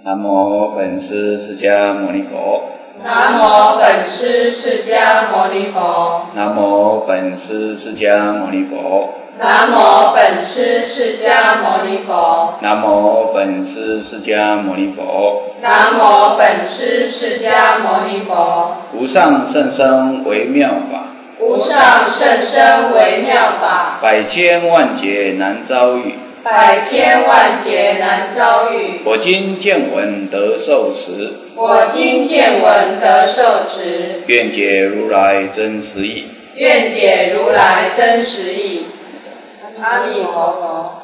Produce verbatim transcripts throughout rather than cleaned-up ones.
南无本师释迦牟尼佛。 南无本师释迦牟尼佛。 南无本师释迦牟尼佛。 南无本师释迦牟尼佛。 南无本师释迦牟尼佛。 南无本师释迦牟尼佛。 无上甚深微妙法。 无上甚深微妙法。 百千万劫难遭遇。 百千万劫难遭遇。 我今见闻得受持。 我今见闻得受持。 愿解如来真实义。 愿解如来真实义。阿弥陀佛。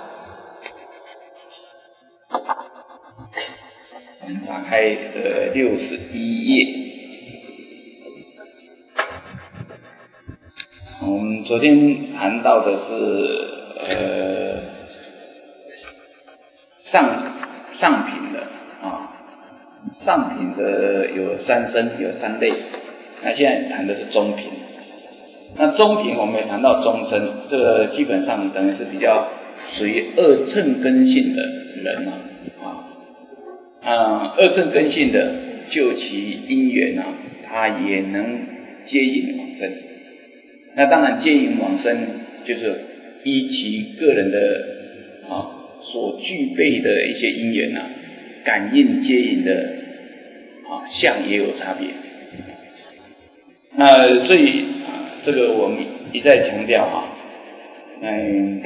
我们打开的六十一页。我们昨天谈到的是呃上上品的啊，上品的有三身有三类，那现在谈的是中品。那中品我们也谈到中身，这个基本上等于是比较属于二乘根性的人啊，啊，二乘根性的就其因缘啊，他也能接引往生。那当然接引往生就是依其个人的啊所具备的一些因缘啊，感应接引的啊相也有差别。那所以啊，这个我们一再强调啊，嗯，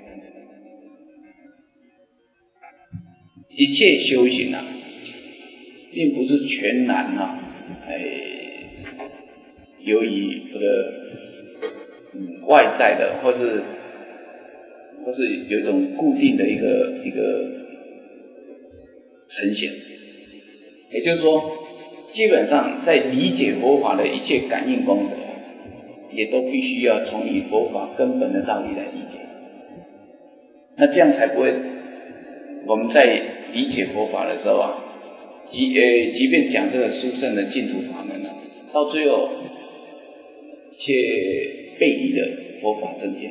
一切修行啊，并不是全然啊，哎，由于这个嗯外在的，或是或是有一种固定的一个一个呈现，也就是说，基本上在理解佛法的一切感应功德，也都必须要从以佛法根本的道理来理解。那这样才不会，我们在理解佛法的时候啊，即呃即便讲这个殊胜的净土法门啊，到最后却背离了佛法正见。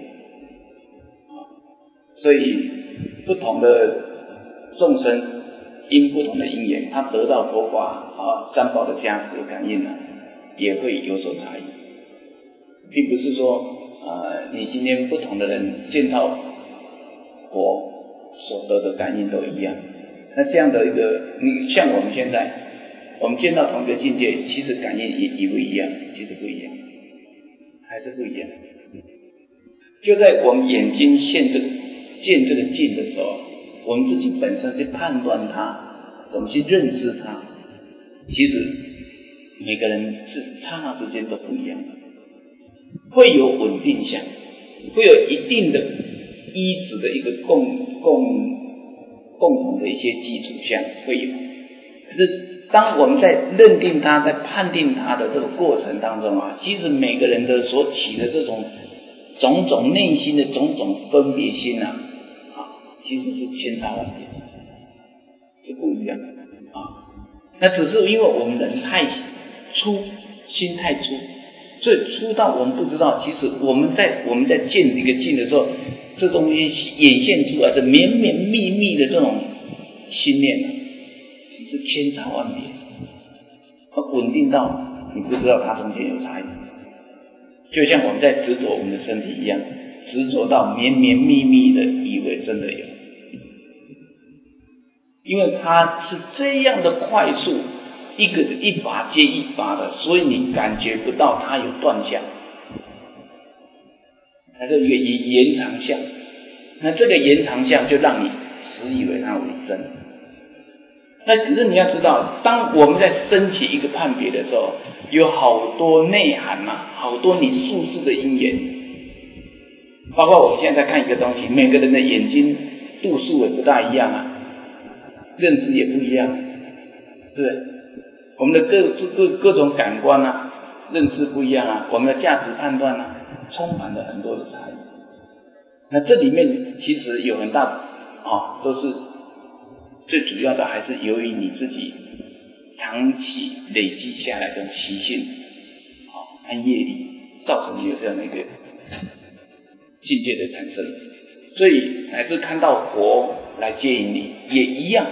所以不同的众生因不同的因缘，他得到佛法啊三宝的加持感应呢、啊，也会有所差异，并不是说呃你今天不同的人见到佛所得的感应都一样。那这样的一个，你像我们现在，我们见到同一个境界，其实感应也也不一样，其实不一样，还是不一样。就在我们眼睛现这个见这个境的时候，我们自己本身去判断它，怎么去认识它，其实每个人是刹那之间都不一样的，会有稳定相，会有一定的依止的一个共共共同的一些基础相会有。可是当我们在认定它、在判定它的这个过程当中啊，其实每个人的所起的这种种种内心的种种分别心啊，啊，其实是千差万别，是不一样啊。那只是因为我们人太粗，心太粗，所以粗到我们不知道，其实我们在我们在见一个境的时候，这东西显现出来的绵绵密密的这种心念啊，是千差万别，稳定到你不知道它中间有差异。就像我们在执着我们的身体一样，执着到绵绵密密的，以为真的有，因为它是这样的快速，一个一拔接一拔的，所以你感觉不到它有断相，它是一个延长相。那这个延长相就让你实以为它为真。那可是你要知道，当我们在升起一个判别的时候，有好多内涵啊，好多你术士的因缘，包括我们现在在看一个东西，每个人的眼睛度数也不大一样啊，认知也不一样，对不对？我们的各各各种感官啊，认知不一样啊，我们的价值判断啊，充满了很多的差异。那这里面其实有很大啊，都是最主要的，还是由于你自己长期累积下来的习性啊和业力，造成你有这样的一个境界的产生。所以乃至看到佛来接引你，也一样有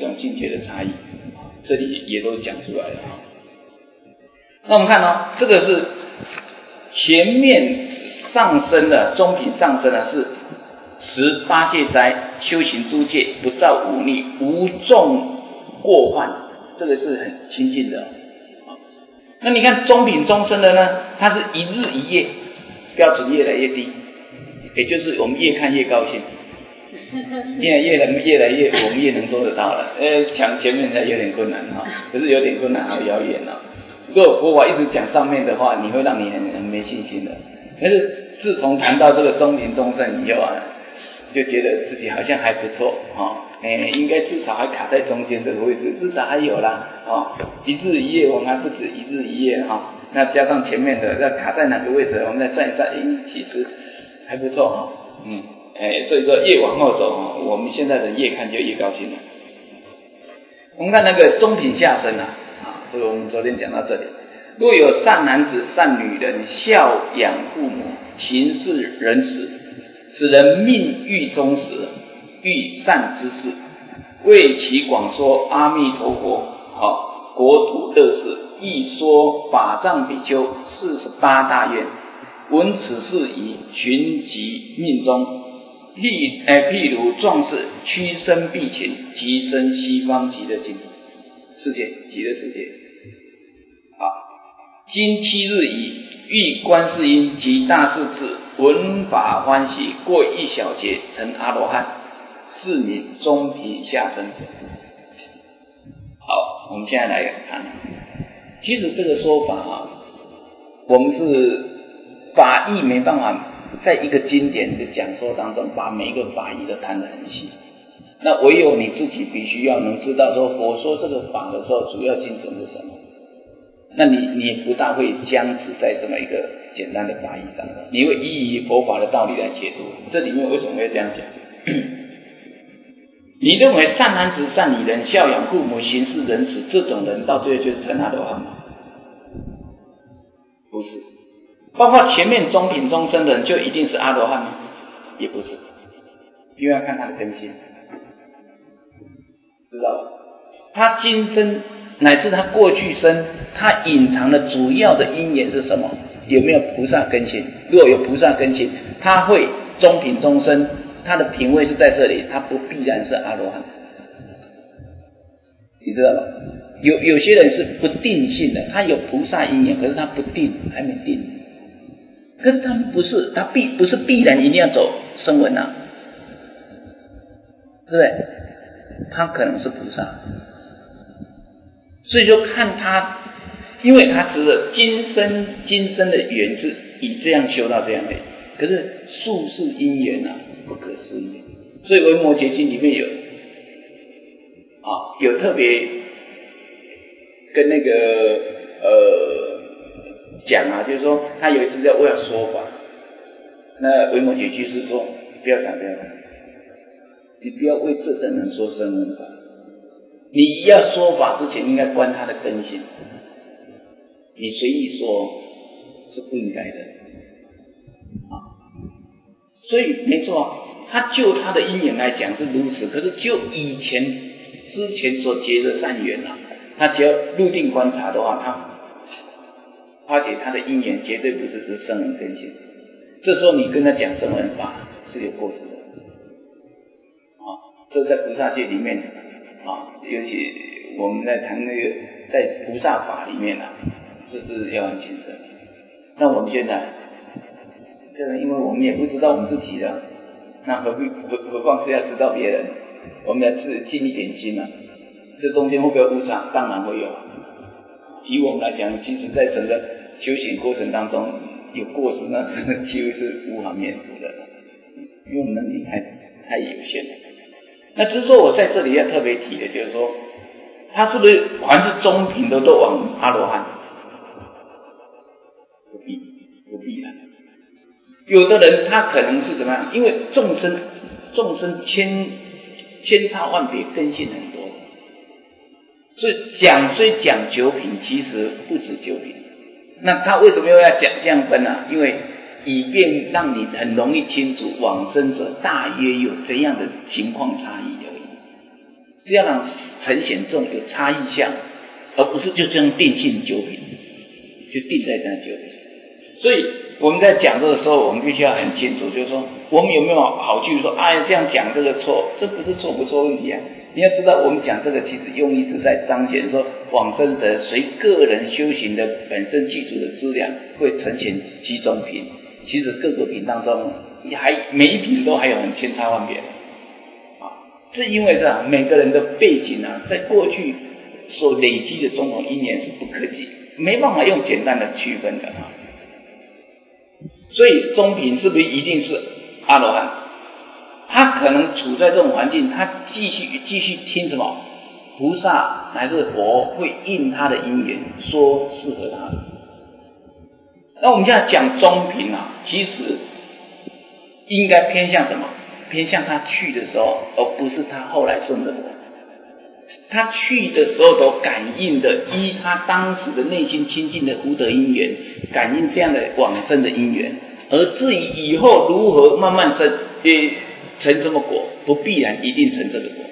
种境界的差异，这里也都讲出来了。那我们看哦，这个是前面上升的中品上升的是十八戒斋，修行诸戒，不造忤逆，无众过患，这个是很亲近的。那你看中品中升的呢，它是一日一夜，标准越来越低，也就是我们越看越高兴，越来越能越来越我们越能做得到了。呃，抢前面才有点困难哈，可是有点困难，好遥远哦。如果佛法一直讲上面的话，你会让你很很没信心的。可是自从谈到这个中品中升以后啊，就觉得自己好像还不错哦，哎，应该至少还卡在中间这个位置，至少还有啦哦，一日一夜我们还不止一日一夜哈、哦，那加上前面的那卡在哪个位置，我们再算一算，哎，其实还不错哈、哦，嗯，哎，所以说越往后走哦，我们现在的越看就越高兴了。我们看那个中品下生啊，啊，所以我们昨天讲到这里。若有善男子、善女人，孝养父母，行事仁慈，使人命欲忠实，欲善之事，为其广说阿弥陀佛，好、国土乐事，亦说法藏比丘四十八大愿，闻此事宜，寻其命中，譬呃譬如壮士屈身避秦，即生西方极乐境世界，极乐世界。好，今七日已，遇观世音及大势至，闻法欢喜，过一小节成阿罗汉，是名中品下生。好，我们现在来看，其实这个说法啊，我们是法义没办法在一个经典的讲说当中把每一个法义都谈得很细，那唯有你自己必须要能知道说佛说这个法的时候主要精神是什么，那你你也不大会僵持在这么一个简单的法义当中，你会依以佛法的道理来解读。这里面为什么会这样讲？你认为善男子、善女人，孝养父母，行事仁慈，这种人到最后就是成阿罗汉吗？不是。包括前面中品中生的人就一定是阿罗汉吗？也不是，因为要看他的根性，知道吧？他今生乃至他过去生，他隐藏的主要的因缘是什么？有没有菩萨根性？如果有菩萨根性，他会中品中生，他的品位是在这里，他不必然是阿罗汉，你知道吧？有有些人是不定性的，他有菩萨因缘，可是他不定，还没定。可是他们不是，他必不是必然一定要走声闻啊，对不对？他可能是菩萨，所以就看他，因为他指的今生今生的缘是以这样修到这样的，可是术士因缘啊，不可思议。所以《维摩诘经》里面有啊，有特别跟那个呃。讲啊，就是说他有一次在为了说法，那维摩诘居士说不要讲不要讲，你不要为这等人说声闻法，你要说法之前应该观他的根性，你随意说是不应该的啊。所以没错，他就他的因缘来讲是如此，可是就以前之前所结的善缘啊，他只要入定观察的话，他发觉他的因缘绝对不是是声闻根性，这时候你跟他讲声闻法是有过失的啊。这在菩萨界里面啊，尤其我们在谈那个在菩萨法里面啊，这是要很谨慎。那我们现在，这个因为我们也不知道我们自己的，那何必何何况是要知道别人，我们要自尽一点心啊。这中间会不会误差？当然会有。以我们来讲，其实在整个修行过程当中有过失，那几乎是无法免除的，因为我们能力太太有限了。那只是说我在这里要特别提的就是说，他是不是凡是中品的都往阿罗汉？不必，不必然。有的人他可能是怎么样？因为众生众生千千差万别，根性很多。所以讲虽讲九品，其实不止九品。那他为什么又要讲这样分呢、啊？因为以便让你很容易清楚往生者大约有怎样的情况差异而已，是要让呈现这种有差异相，而不是就这样定性九品，就定在那九品。所以我们在讲这个时候，我们必须要很清楚，就是说我们有没有好去说，哎，这样讲这个错，这不是错不错问题啊。你要知道，我们讲这个其实用意是在彰显说，往生者随个人修行的本身基础的资粮，会呈现几种品。其实各个品当中，还每一品都还有很千差万别啊。是因为这样，每个人的背景啊，在过去所累积的种种因缘是不可及，没办法用简单的区分的啊。所以中品是不是一定是阿罗汉？他可能处在这种环境，他继续继续听什么菩萨乃至佛会应他的因缘说适合他的。那我们现在讲中品啊，其实应该偏向什么？偏向他去的时候，而不是他后来生的果。他去的时候都感应的，依他当时的内心清净的福德因缘，感应这样的往生的因缘。而至于以后如何慢慢生，也成什么果，不必然一定成这个果，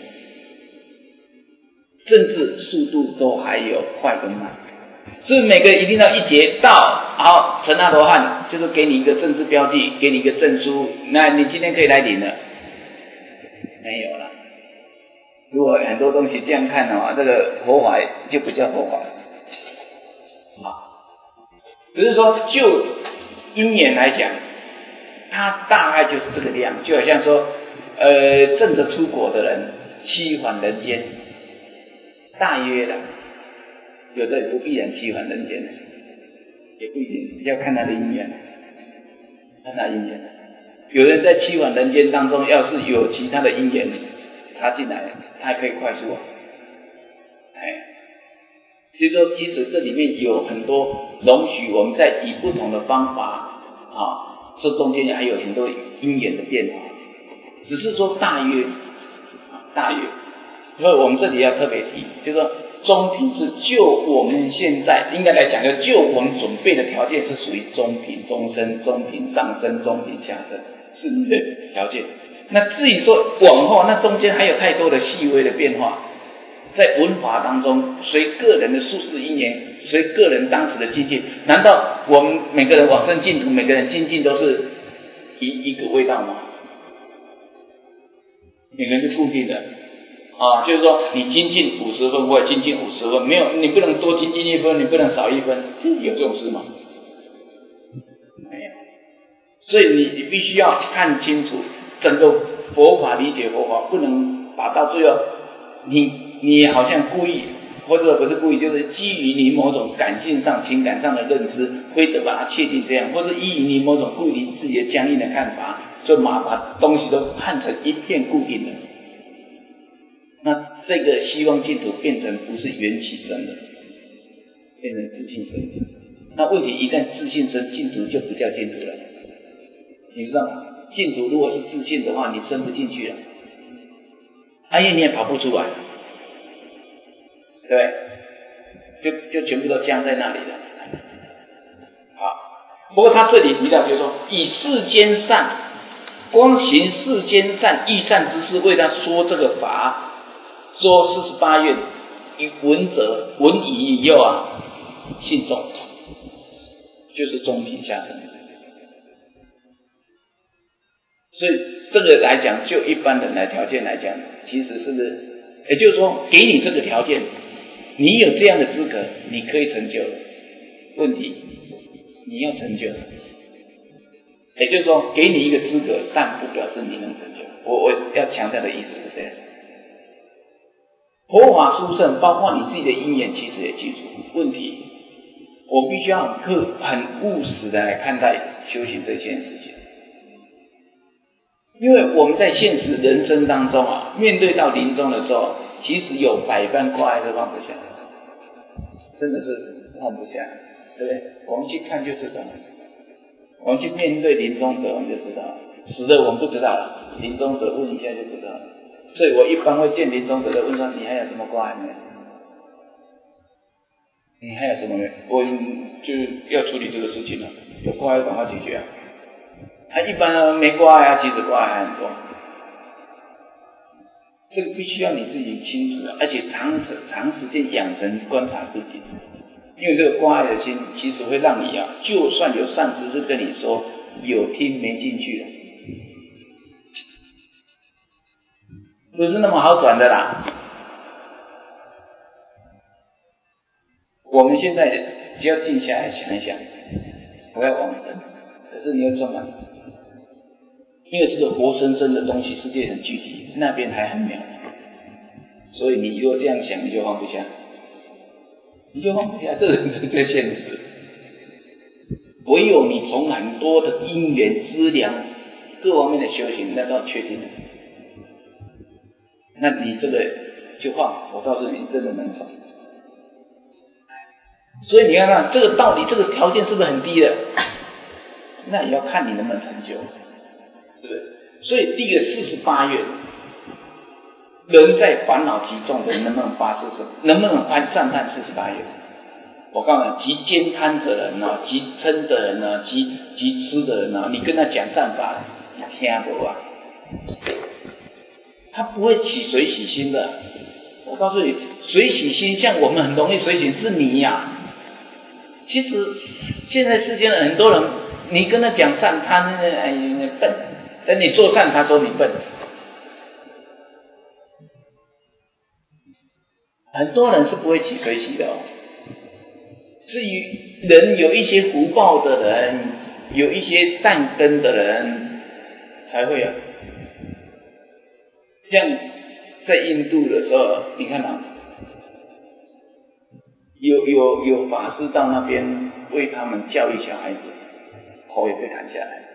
甚至速度都还有快跟慢。所以每个一定要一劫到，好成阿罗汉，就是给你一个政治标记，给你一个证书，那你今天可以来领了。没有了。如果很多东西这样看的话，这个佛法就不叫佛法啊。只是说就因缘来讲，它大概就是这个量，就好像说，呃，正着出国的人七返人间，大约的，有的也不必然七返人间，也不一定，要看他的因缘，看他因缘。有人在七返人间当中，要是有其他的因缘，他进来，他还可以快速啊，哎，所以说，其实这里面有很多容许我们在以不同的方法啊，这中间还有很多因缘的变化，只是说大约啊，大约，所以我们这里要特别提，就是说中品是就我们现在应该来讲，就就我们准备的条件是属于中品、中升、中品上升、中品下升是你的条件。那至于说往后，那中间还有太多的细微的变化。在文法当中，随个人的宿世因缘，随个人当时的境界，难道我们每个人往生净土，每个人精进都是一一个味道吗？每个人是固定的啊，就是说你精进五十分，我也精进五十分，没有，你不能多精进一分，你不能少一分，有这种事吗？没有。所以你你必须要看清楚整个佛法，理解佛法，不能把到最后你。你好像故意，或者不是故意，就是基于你某种感性上、情感上的认知，非得把它确定这样，或者依于你某种固定自己的僵硬的看法，就把把东西都看成一片固定的。那这个希望净土变成不是缘起生的，变成自性生。那问题一旦自性生，净土就不叫净土了。你知道吗？净土如果是自性的话，你生不进去了，哎呀，你也跑不出来。对，就就全部都僵在那里了。好，不过他这里提到，就是说以世间善，光行世间善，益善之事，为他说这个法，说四十八愿，以闻者闻已以后啊，信众，就是中品下生。所以这个来讲，就一般人来条件来讲，其实是不是？也就是说，给你这个条件。你有这样的资格，你可以成就。问题，你要成就，也就是说，给你一个资格，但不表示你能成就。我我要强调的意思是这样。佛法殊胜，包括你自己的因缘，其实也记住。问题，我必须要很客、很务实的来看待修行这件事情，因为我们在现实人生当中啊，面对到临终的时候，其实有百般挂碍都放不下。真的是放不下，对不对？我们去看就知道，我们去面对临终者，我们就知道，死的我们不知道了，临终者问一下就知道了。所以我一般会见临终者的问说：“你还有什么挂碍没？你还有什么没？我就要处理这个事情了，有挂碍赶快解决啊！啊，一般呢没挂碍啊，其实挂碍还很多。 这个必须要你自己清楚啊，而且长长时间养成观察自己，因为这个挂碍的心，其实会让你啊，就算有善知识跟你说，有听没进去了，不是那么好转的啦。我们现在只要静下来想一想，我要往生，可是你要充满，因为是个活生生的东西，世界很具体，那边还很渺茫，所以你如果这样想，你就放不下，你就放不下，这是这现实。唯有你从很多的因缘资粮各方面的修行，那到确定了，那你这个就放，我告诉你，真的能放。所以你要看这个道理，这个条件是不是很低的？那也要看你能不能成就，对不对？所以第一个四十八愿，人在烦恼极重的人能不能发四十，能不能发赞叹四十八愿？我告诉你，极奸贪的人啊，极嗔的人啊，极极痴的人啊，你跟他讲善法，你听不啊？他不会起随喜心的。我告诉你，随喜心像我们很容易随喜，是你呀、啊。其实现在世间的很多人，你跟他讲善，他那哎笨；等你做善，他说你笨。很多人是不会起随喜的哦。至于人有一些福报的人，有一些善根的人，才会啊。像在印度的时候，你看啊。有有有法师到那边为他们教育小孩子，头也被砍下来，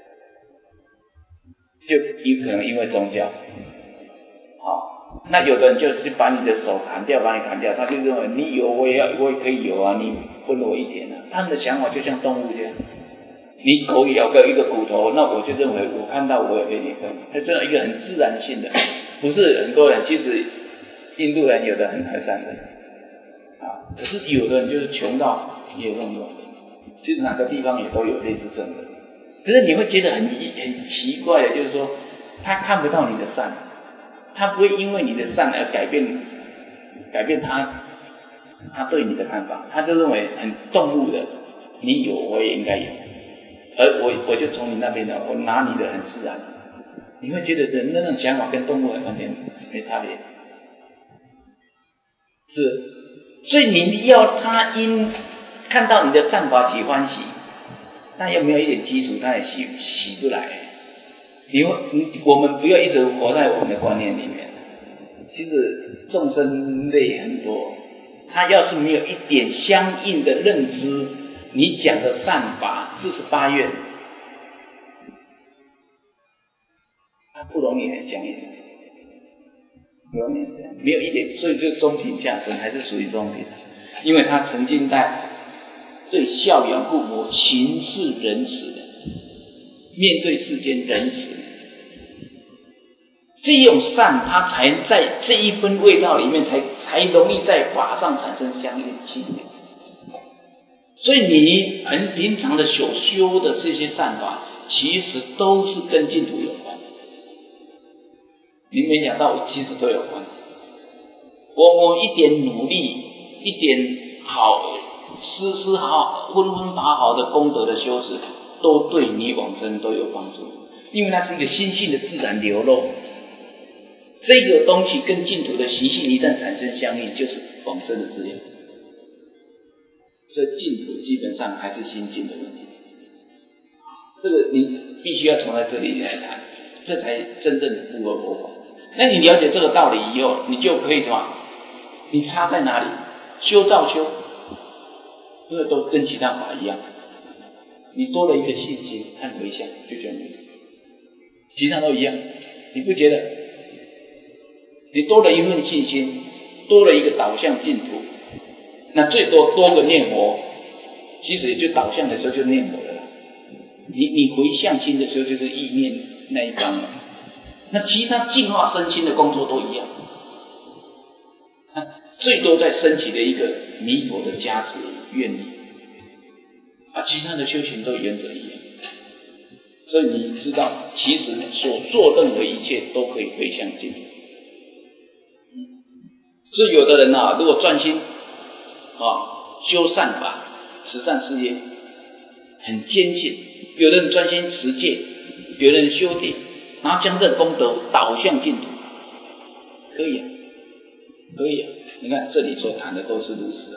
就有可能因为宗教。好，那有的人就是把你的手砍掉，把你砍掉，他就认为你有我也要，我也可以有啊，你分我一点啊。他们的想法就像动物这样，你狗咬个一个骨头，那我就认为我看到我也给你分，它这样一个很自然性的，不是很多人。其实印度人有的很和善的。啊，可是有的人就是穷到也有用用，其实哪个地方也都有类似这种人。可是你会觉得很很奇怪的，就是说他看不到你的善，他不会因为你的善而改变改变他他对你的看法，他就认为很动物的，你有我也应该有，而我我就从你那边的，我拿你的很自然。你会觉得人的那种想法跟动物完全没差别，是。所以你要他因看到你的善法起欢喜，那又没有一点基础，他也起起不来。你会，我们不要一直活在我们的观念里面。其实众生类很多，他要是没有一点相应的认知，你讲的善法四十八愿，他不容易很相应。永远这样，没有一点，所以就中品下生还是属于中品，因为他曾经在对孝养父母、行事仁慈，面对世间仁慈，这种善，他才在这一分味道里面才才容易在法上产生相应性。所以你很平常的所修的这些善法，其实都是跟净土有关。你没想到其实都有关，我我一点努力，一点好丝丝好分分法好的功德的修持，都对你往生都有帮助，因为它是一个心性的自然流露。这个东西跟净土的习性一旦产生相应，就是往生的资料。所以净土基本上还是心境的问题，这个你必须要从在这里来谈，这才真正符合佛法。那你了解这个道理以后，你就可以什么？你差在哪里？修道修，因为都跟其他法一样，你多了一个信心和回向就这样，其他都一样，你不觉得？你多了一份信心，多了一个导向净土，那最多多个念佛，其实也就导向的时候就念佛了啦。你你回向心的时候就是意念那一方了。那其他净化身心的工作都一样，最多在升起的一个弥陀的加持愿力，啊，其他的修行都原则一样。所以你知道，其实所做任何一切都可以回向净土。 所以有的人啊，如果专心啊修善法、慈善事业，很坚信；有的人专心持戒，有的人修定，然后将这功德导向净土，可以啊，可以啊。你看这里所谈的都是如此啊。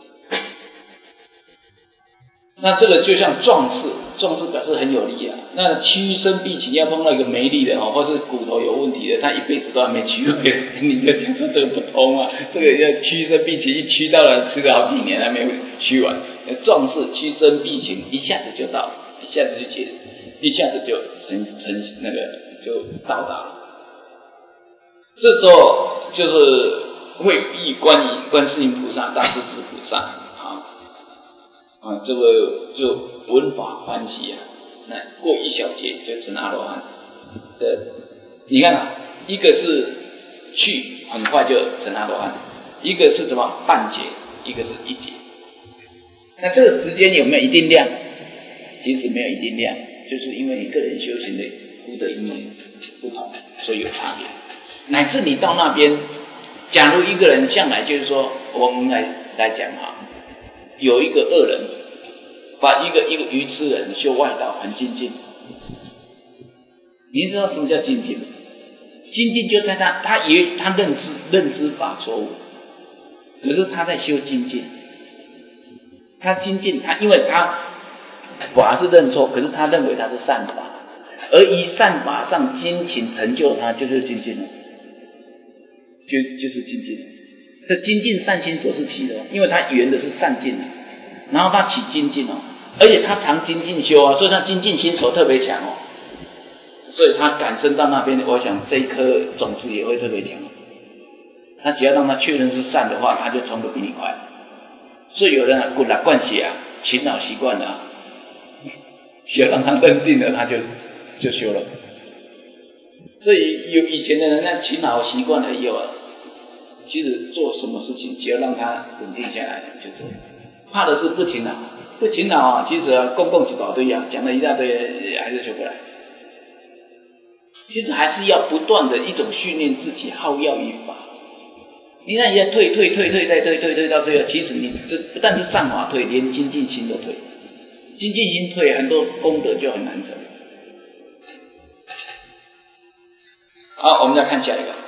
那这个就像壮士，壮士表示很有力啊。那屈伸臂情要碰到一个没力的哦，或是骨头有问题的，他一辈子都还没屈回，你就讲说这个不通啊。这个要屈伸臂情，一屈到了吃了好几年还没有屈完。壮士屈伸臂情，一下子就到了，一下子就解，一下子就成成那个就到达了。这时候就是会遇观音、观世音菩萨、大势至菩萨啊。啊，这个就闻法欢喜啊，那过一小节就成阿罗汉。这你看啊，一个是去很快就成阿罗汉，一个是什么半节，一个是一节。那这个时间有没有一定量？其实没有一定量，就是因为你个人修行的福德因缘不同，所以有差别。乃至你到那边，假如一个人向来就是说，我们来来讲啊。有一个恶人，把一个一个愚痴人修外道很精进。你知道什么叫精进吗？精进就在他他以为他认知认知法错误，可是他在修精进。他精进，他因为他法是认错，可是他认为他是善法，而以善法上精勤成就他，就是精进了，就就是精进了。这精进善心所是起的，因为他圆的是善进，然后他起精进哦，而且他常精进修啊，所以他精进心手特别强哦，所以他感生到那边，我想这一颗种子也会特别强。他只要让他确认是善的话，他就冲得比你快。所以有人啊，滚来惯血啊，勤劳习惯了、啊，只要让他认定了，他就就修了。所以有以前的人那勤劳习惯了以后啊。其实做什么事情，只要让他稳定下来就做。怕的是不勤劳，不勤劳啊，其实啊，公共几宝堆啊，讲了一大堆，还是修不来。其实还是要不断的一种训练自己，好药于法。你看，人家退退退退再退退退到最后，其实你这不但是善法退，连精进心都退。精进心退，很多功德就很难成。好，我们再看下一个。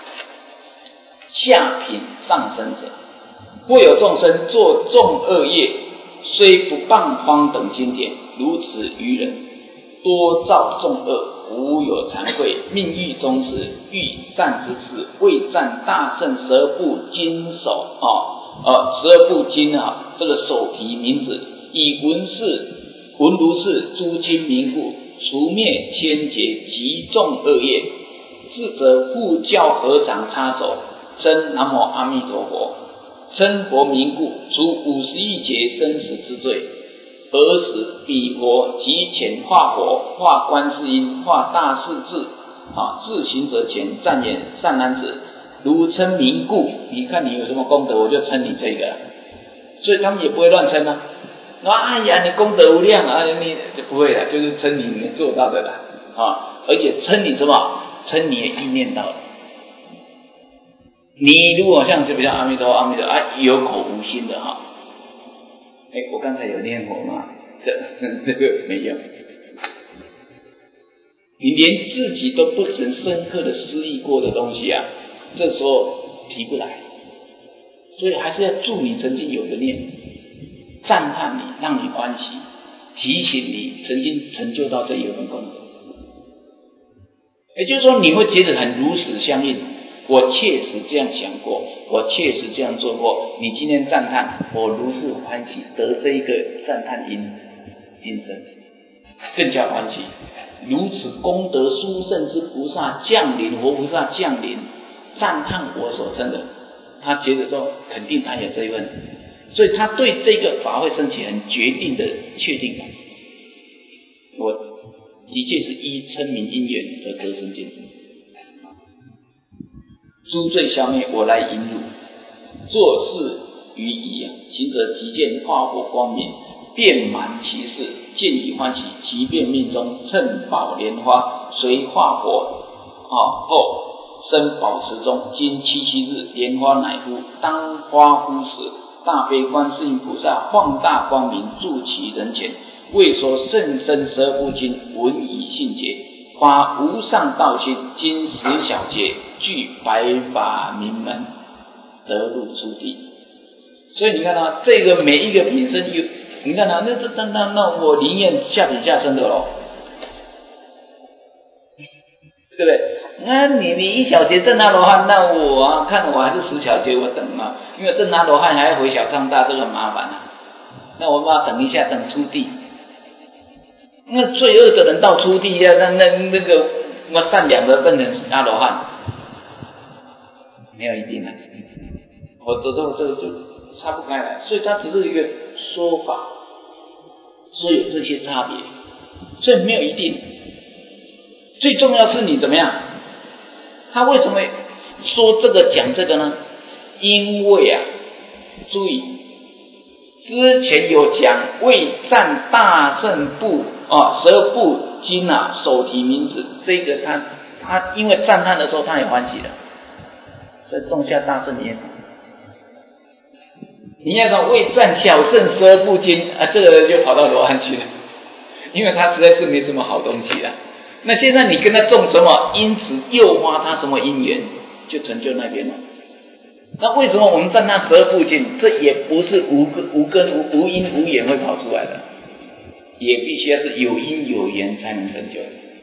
下品上生者，或有众生作众恶业，虽不谤方等经典，如此愚人，多造众恶，无有惭愧，命欲终时，欲战之事，未战大圣十二部经手啊，呃，十二部经啊，这个手提名字，以闻是闻如是诸经名故，除灭千劫极重恶业，智者复教合掌插手。称南无阿弥陀佛，称佛名故，除五十亿劫生死之罪。尔时彼佛即遣化佛、化观世音、化大势至啊，至行者前赞言：善男子，如称名故，你看你有什么功德，我就称你这个。所以他们也不会乱称啊。说哎呀，你功德无量啊，你就不会了，就是称你能做到的了啊，而且称你什么？称你的意念到了。你如果像就比较阿弥陀阿弥陀啊，有口无心的哈，哎，我刚才有念佛吗？这这个没用，你连自己都不曾深刻的思议过的东西啊，这时候提不来，所以还是要助你曾经有的念，赞叹你，让你欢喜，提醒你曾经成就到这一份功德。也就是说，你会觉得很如实相应。我确实这样想过，我确实这样做过。你今天赞叹，我如是欢喜，得这一个赞叹因因声，更加欢喜。如此功德殊胜之菩萨降临，活菩萨降临，赞叹我所称的，他觉得说肯定他有这一份，所以他对这个法会升起很决定的确定感。我的确是依称名因缘而得生见证。诸罪消灭，我来引汝。做事于仪啊，行者即见化火光明，遍满其事，见以欢喜，即便命中趁宝莲花，随化火啊后生宝池中，经七七日，莲花乃枯。当花枯时，大悲观世音菩萨放大光明，住其人前，为说甚深十二部经，闻以信解，发无上道心，经十小节，具白法明门，得入初地。所以你看到这个每一个品身有，你看到那这那那那我灵验下体下生的咯，对不对？那你你一小节正阿罗汉，那我、啊、看我还是十小节，我等嘛，因为正阿罗汉还要回小唱大，这个很麻烦啊。那我们要等一下，等初地。那罪恶的人到初地呀，那那那个那善良的变成阿罗汉，没有一定的、啊。我这这这就拆不开来，所以它只是一个说法，所以有这些差别，所以没有一定。最重要是你怎么样？他为什么说这个讲这个呢？因为啊，注意，之前有讲为赞大圣部啊十二部经啊手提名字，这个他他因为赞叹的时候他也欢喜了，在种下大圣业。你要说为赞小圣十二部经啊，这个就跑到罗汉去了，因为他实在是没什么好东西了。那现在你跟他种什么，因此诱发他什么因缘，就成就那边了。那为什么我们赞他十二部经？这也不是无根无根无无因无缘会跑出来的，也必须要是有因有缘才能成就。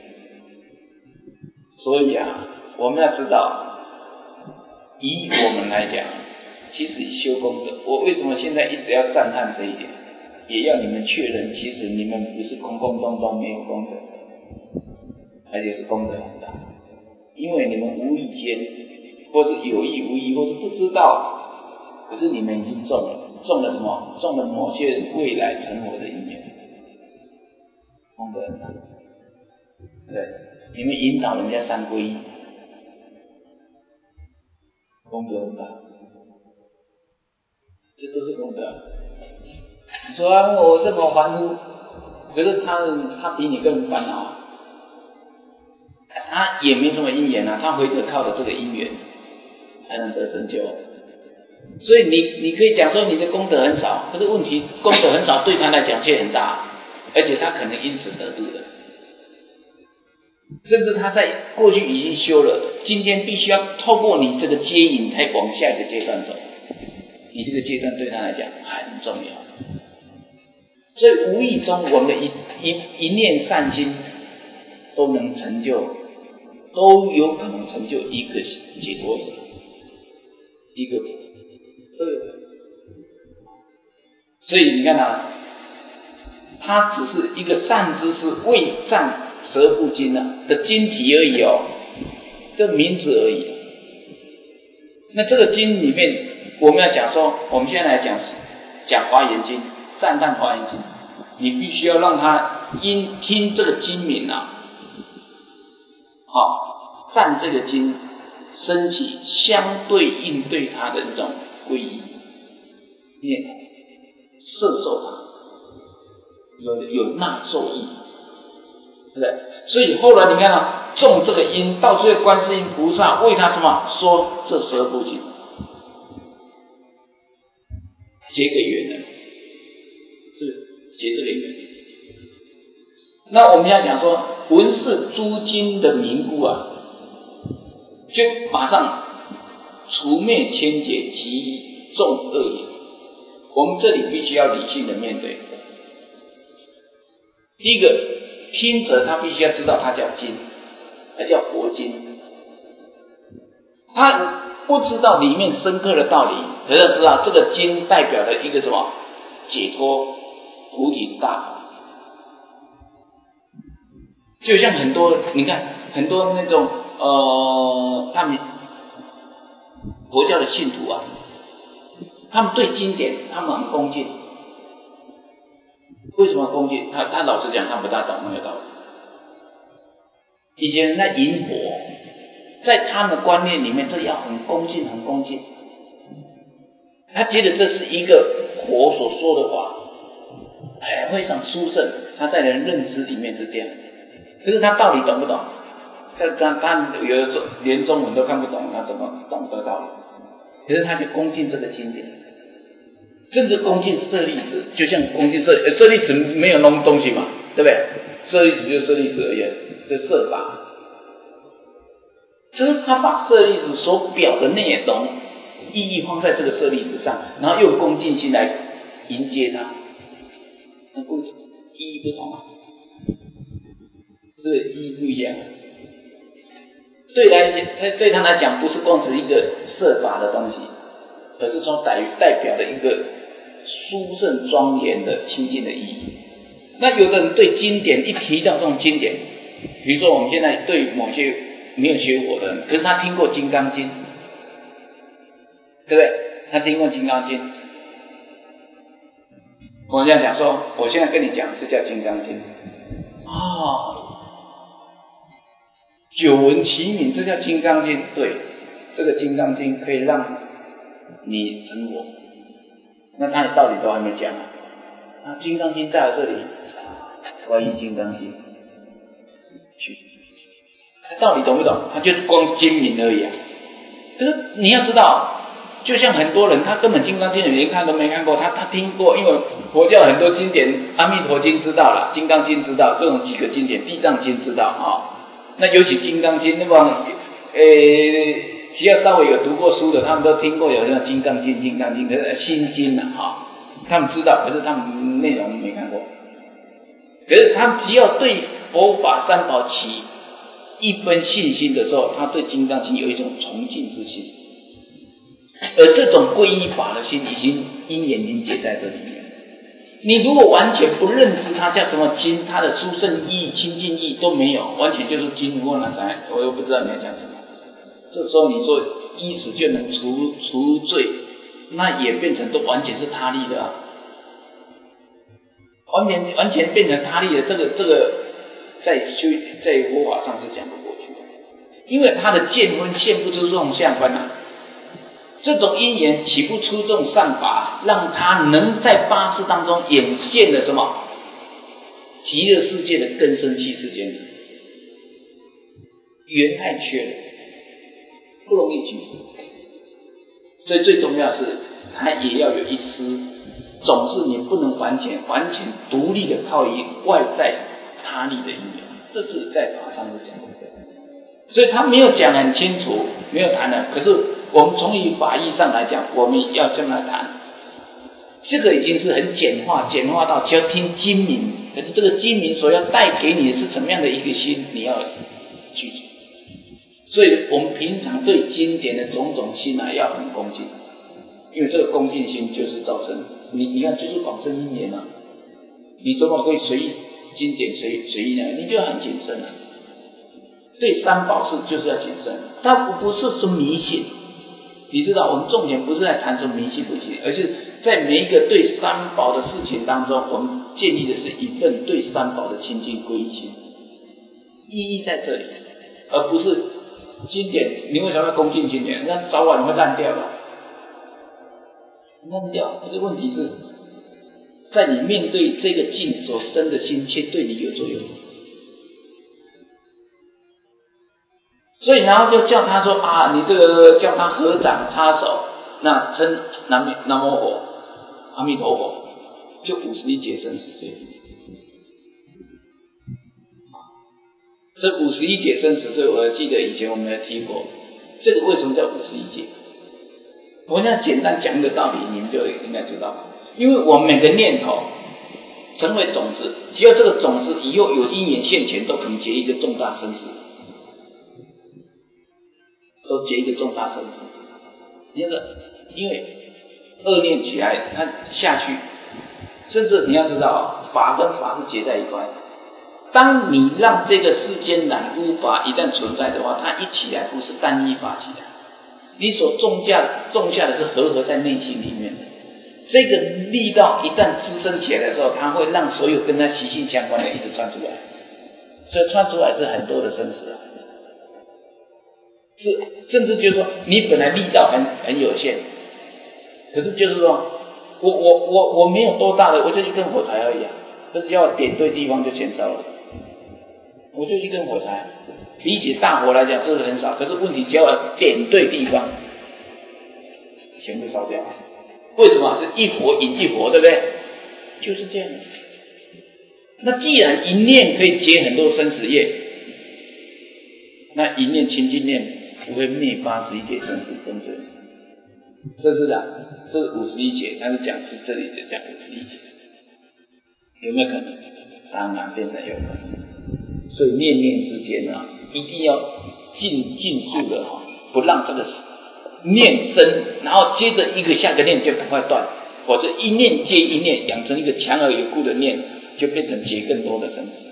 所以啊，我们要知道，以我们来讲，其实修功德，我为什么现在一直要赞叹这一点，也要你们确认，其实你们不是空空洞洞没有功德，而且是功德很大，因为你们无意间，或是有意无意，或是不知道，可是你们已经中了，中了什么？中了某些人未来成佛的因缘，功德很大。对，你们引导人家三皈依，功德很大，这都是功德。你说啊，我这么凡夫，可是他他比你更烦恼。他也没什么因缘啊，他回头靠着这个因缘才能得成就。所以你你可以讲说你的功德很少，可是问题功德很少对他来讲却很大，而且他可能因此得度的。甚至他在过去已经修了，今天必须要透过你这个接引才往下一个阶段走，你这个阶段对他来讲很重要。所以无意中我们的一一一念善心都能成就，都有可能成就一个解脱者，一个都有。所以你看啊，它只是一个善知识为赞十二部经啊的经题而已哦，这名字而已。那这个经里面，我们要讲说，我们现在来讲讲华严经，赞叹华严经，你必须要让他因听这个经名啊。好，赞这个经升起相对应对他的这种皈依念头，摄受他，有有纳受意，对不对？所以后来你看啊，种这个因，到最后观世音菩萨为他什么说这十二部经，结个缘呢，是结这个缘。那我们要讲说，闻是诸经的名故啊，就马上除灭千劫及众恶业。我们这里必须要理性的面对。第一个，听者他必须要知道它叫经，它叫佛经。他不知道里面深刻的道理，可是知道这个经代表了一个什么解脱菩提大法。就像很多你看很多那种呃他们佛教的信徒啊，他们对经典他们很恭敬。为什么恭敬？他他老实讲，他不大懂那个道理。以前人在引火，在他们的观念里面，这要很恭敬，很恭敬。他觉得这是一个佛所说的话，哎，非常殊胜。他在人认知里面是这样，可是他到底懂不懂？ 但他他有的时候连中文都看不懂，他怎么懂得道理？可是他就恭敬这个经典，甚至恭敬舍利子，就像恭敬舍舍利子没有弄东西嘛，对不对？舍利子就舍利子而已，这舍法。就是他把舍利子所表的内容意义放在这个舍利子上，然后用恭敬心来迎接它，那不意义不同啊，是意义不一样。对来对他来讲，不是光是一个摄法的东西，而是说代代表了一个殊胜庄严的清净的意义。那有的人对经典一提到这种经典，比如说我们现在对某些没有学佛的人，可是他听过《金刚经》，对不对？他听过《金刚经》，我们这样讲说，我现在跟你讲，这叫《金刚经》哦，久闻其名，这叫《金刚经》。对，这个《金刚经》可以让你成我，那他的道理都还没讲啊。啊，《金刚经》在这里，关于《金刚经》去。道理懂不懂？他就是光经名而已啊。可是你要知道，就像很多人，他根本《金刚经》连看都没看过，他他听过，因为佛教很多经典，《阿弥陀经》知道了，《金刚经》知道，这种几个经典，《地藏经》知道啊、哦。那尤其《金刚经》，那么呃，只要稍微有读过书的，他们都听过有那《金刚经》《金刚经》的《心经》啊，哈、哦，他们知道，可是他们内容没看过。可是他们只要对佛法三宝起一分信心的时候，他对《金刚经》有一种崇敬之心，而这种皈依法的心已经因缘已经结在这里面。你如果完全不认识它叫什么经，它的殊胜意、清净意都没有，完全就是经无难才，我又不知道你要讲什么。这时候你说依此就能除除罪，那也变成都完全是他力的啊，完全完全变成他力的，这个这个在修在佛法上是讲不过去的，因为他的见分现不出这种相分啊。这种因缘起不出这种善法，让他能在八识当中演现了什么极乐世界的根生器世间，缘太缺了，不容易去。所以最重要是，他也要有一丝，总是你不能完全完全独立的靠一外在他力的因缘，这是在法上是讲的。所以他没有讲很清楚，没有谈的。可是我们从以法义上来讲，我们要这么来谈，这个已经是很简化，简化到只要听经名，可是这个经名所要带给你的是什么样的一个心，你要记住。所以我们平常对经典的种种心啊，要很恭敬，因为这个恭敬心就是造成你，你看就是广深因缘啊，你怎么会随意经典随随意呢？你就很谨慎啊。对三宝事就是要谨慎，它不是说迷信，你知道我们重点不是在谈说迷信不信，而是在每一个对三宝的事情当中，我们建立的是一份对三宝的清净皈依心，意义在这里，而不是经典。你为什么要恭敬经典？那早晚会烂掉的，烂掉。可是问题是在你面对这个境所生的心，却对你有作用。所以然后就叫他说啊，你这个叫他合掌插手，那称南无南无佛阿弥陀佛，就五十一劫生死罪。这五十一劫生死罪，我记得以前我们有提过，这个为什么叫五十一劫？我现在简单讲一个道理，你们就应该知道，因为我们每个念头成为种子，只要这个种子以后有因缘现前，都可能结一个重大生死。都结一个重大生死，因为因为恶念起来，它下去，甚至你要知道，法跟法是结在一块。当你让这个世间染污法一旦存在的话，它一起来不是单一法起来，你所种下种下的是合合在内心里面的。这个力道一旦滋生起来的时候，它会让所有跟它习性相关的一直窜出来，所以窜出来是很多的生死啊。是，甚至就是说，你本来力道很很有限，可是就是说，我我我我没有多大的，我就去跟火柴而已啊，就是要点对地方就全烧了。 我就去跟火柴，比起大火来讲，这是很少。可是问题只要点对地方，全部烧掉。为什么？是一火引一火，对不对？就是这样。那既然一念可以结很多生死业，那一念清净念不会灭八十一劫生死真罪。这是啊，这是五十一劫，但是讲是这里就讲五十一劫，有没有可能？当然变成有可能。所以念念之间啊，一定要尽尽速的哈，不让这个念生，然后接着一个下个念就赶快断，否则一念接一念，养成一个强而有固的念，就变成结更多的生死。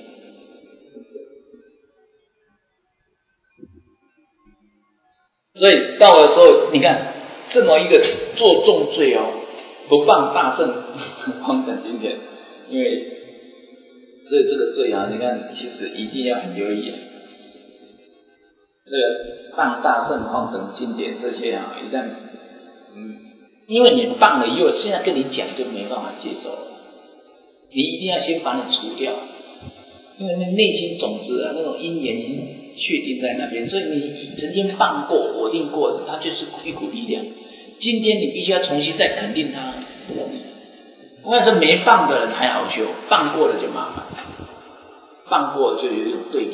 所以到了时候，你看这么一个做重罪哦，不谤大圣方等经典，因为所以这个罪啊，你看其实一定要很留意。这个谤大圣方等经典这些啊，一旦嗯，因为你谤了以后，现在跟你讲就没办法接受了，你一定要先把你除掉，因为那内心种子啊，那种因缘已经确定在那边，所以你曾经谤过、否定过的，它就是一股力量。今天你必须要重新再肯定它，不容易。那是没谤的人还好修，谤过了就麻烦，谤过就有一种对立。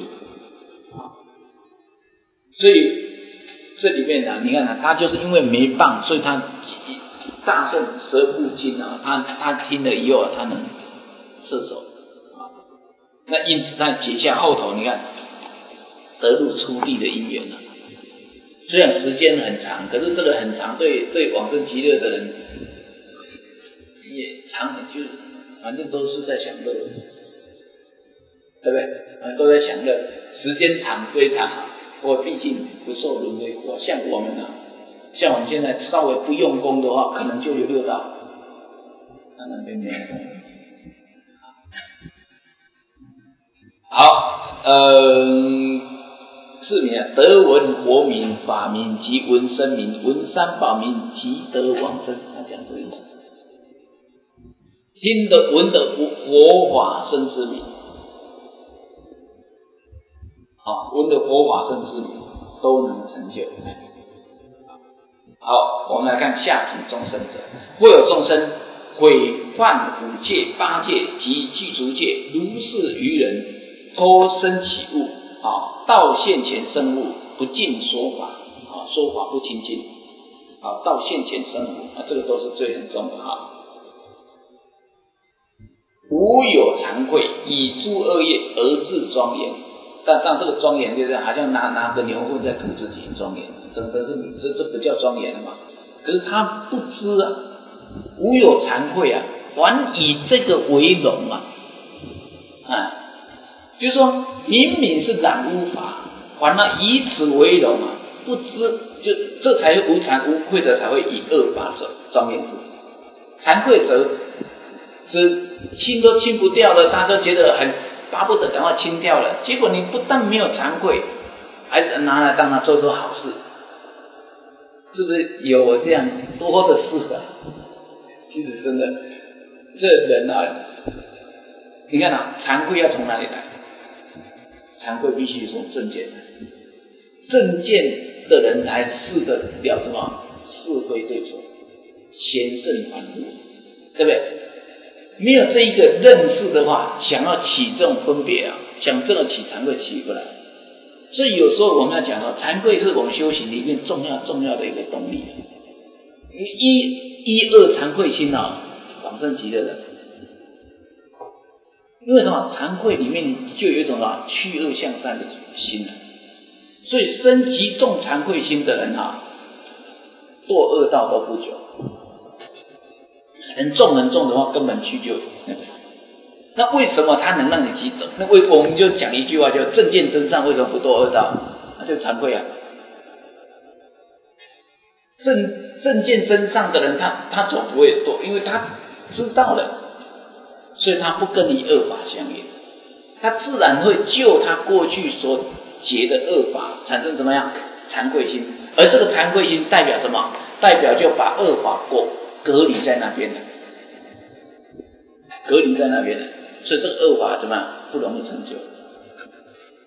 所以这里面呢、啊，你看啊，他就是因为没谤，所以他大圣舌不精啊，他他听了以后，他能摄手啊。那因此他结下后头，你看得入初地的因缘啊。虽然时间很长，可是这个很长，对对往生极乐的人也长，就是反正都是在享乐，对不对？啊，都在享乐，时间长归长好。我毕竟不受轮回苦，像我们啊，像我们现在稍微不用功的话，可能就有六道，那那边没有。好，呃，四名啊，得闻佛名、法名及闻声名，闻三宝名即得往生。他讲这个意思，听得闻得佛法生之名。好，闻得佛法生之名都能成就。好，我们来看下品众生者，或有众生毁犯五戒、八戒及具足戒，如是愚人，偷生起物，啊，到现前生物，不尽说法，啊，说法不清净，啊，到现前生物，啊，这个都是罪很重的哈。无有惭愧，以诸恶业而自庄严。但但这个庄严就是好像拿拿个牛粪在吐自己庄严，真的是这这不叫庄严了嘛？可是他不知啊，无有惭愧啊，还以这个为荣啊，啊，就是说明明是染污法，还要以此为荣啊，不知就这才无惭无愧的才会以恶法庄严自己，惭愧者是清都清不掉的，他都觉得很巴不得赶快清掉了，结果你不但没有惭愧，还拿来当他做做好事，是不是有这样多的事啊？其实真的，这人啊，你看啊，惭愧要从哪里来？惭愧必须从正见来，正见的人才试得了什么是非对错，贤圣反复，对不对？没有这一个认识的话，想要起这种分别啊，想这种起惭愧起不来。所以有时候我们要讲到，惭愧是我们修行里面重要重要的一个动力。一一二惭愧心啊，往生极乐的。因为什么？惭愧里面就有一种啊去恶向善的心，所以生极重惭愧心的人啊，堕恶道都不久。很重很重的话，根本去就那个。那为什么他能让你急走？那为我们就讲一句话，叫正见真善，为什么不堕恶道？那就惭愧啊。正正见真善的人，他他总不会堕，因为他知道了，所以他不跟你恶法相应，他自然会就他过去所结的恶法产生什么样惭愧心，而这个惭愧心代表什么？代表就把恶法过隔离在那边了，隔离在那边了，所以这个恶法怎么样不容易成就？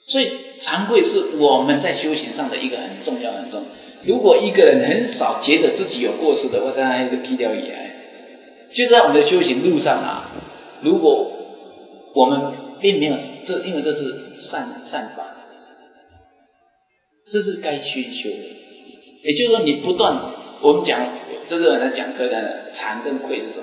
所以惭愧是我们在修行上的一个很重要很重要。如果一个人很少觉得自己有过失的，我当然一个劈掉以来，就在我们的修行路上啊，如果我们并没有这，因为这是善善法，这是该熏修的。也就是说，你不断，我们讲这个人在讲课的惭跟愧是什么？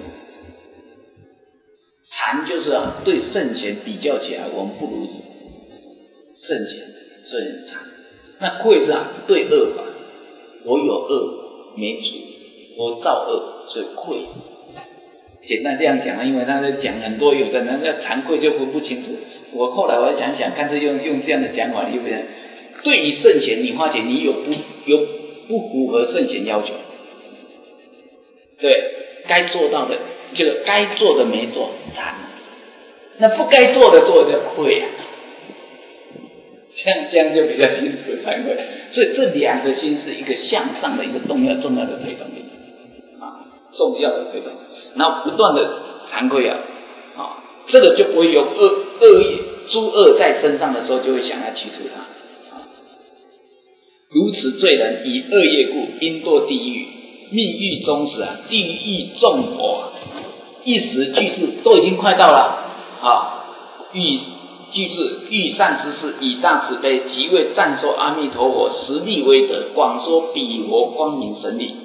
惭就是啊，对圣贤比较起来，我们不如圣贤，所以很惭。那愧是啊，对恶法，我有恶没除，我造恶，所以愧。简单这样讲啊，因为他在讲很多有的人要惭愧就分不清楚。我后来我想想，干脆用用这样的讲法，对不对？对于圣贤，你发觉你有不有不符合圣贤要求，对，该做到的就该做的没做，惭；那不该做的做的叫愧啊。这样这样就比较清楚惭愧。所以这两个心是一个向上的一个重要重要的推动力啊，重要的推动。然后不断的惭愧啊，啊，这个就不会有恶恶业诸恶在身上的时候，就会想要去除它。啊，如此罪人以恶业故，应堕地狱，命狱终始啊，地狱众火啊，一时俱至，都已经快到了啊。欲俱至，欲善之事，以大慈悲，即为赞说阿弥陀佛，实力威德，广说彼佛光明神力。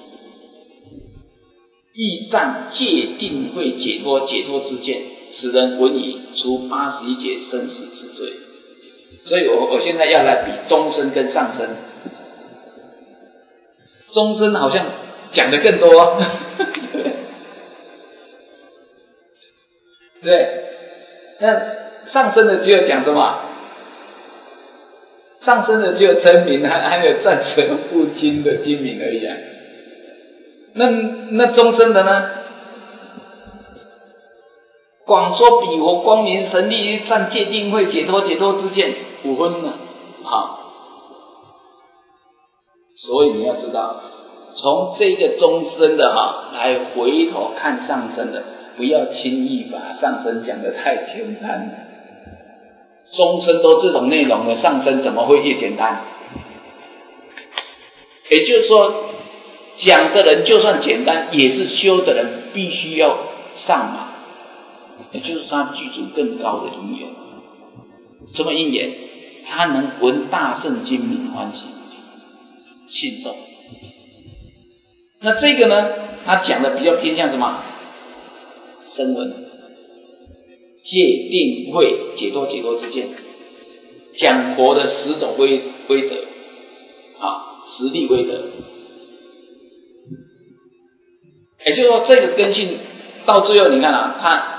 亦赞戒定慧解脱解脱之见，使人闻已除八十一劫生死之罪。所以我我现在要来比中生跟上生，中生好像讲的更多，对，那上生的只有讲什么？上生的只有称名，还还有赞成父亲的经名而已啊。那那中生的呢？广说彼佛光明神力，赞戒定慧解脱解脱之见，五分呢啊。所以你要知道，从这个中生的哈、啊、来回头看上生的，不要轻易把上生讲得太简单了。中生都这种内容的，上生怎么会越简单？也就是说，讲的人就算简单，也是修的人必须要上马，也就是他具足更高的因缘。什么因缘？他能闻大圣经名欢喜信受。那这个呢，他讲的比较偏向什么？声闻、戒定慧解脱解脱之见，讲佛的十种威威德啊，十力威德。也就是说，这个根性到最后，你看啊，他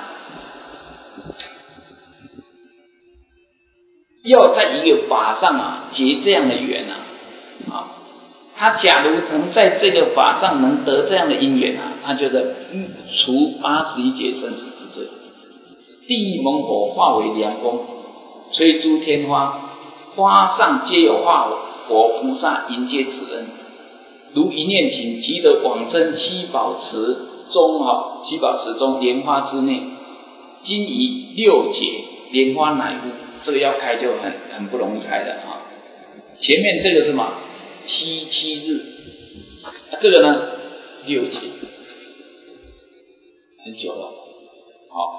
要在一个法上啊结这样的缘啊，啊，他假如能在这个法上能得这样的因缘啊，他就在除八十一劫生死之罪。地狱猛火化为凉风，吹诸天花，花上皆有化佛菩萨迎接此人。如一念行，即得往生七宝池中啊，七宝池中莲花之内。今已六劫，莲花乃悟。这个要开就很很不容易开的啊。前面这个是什么？七七日，这个呢六劫，很久了。好，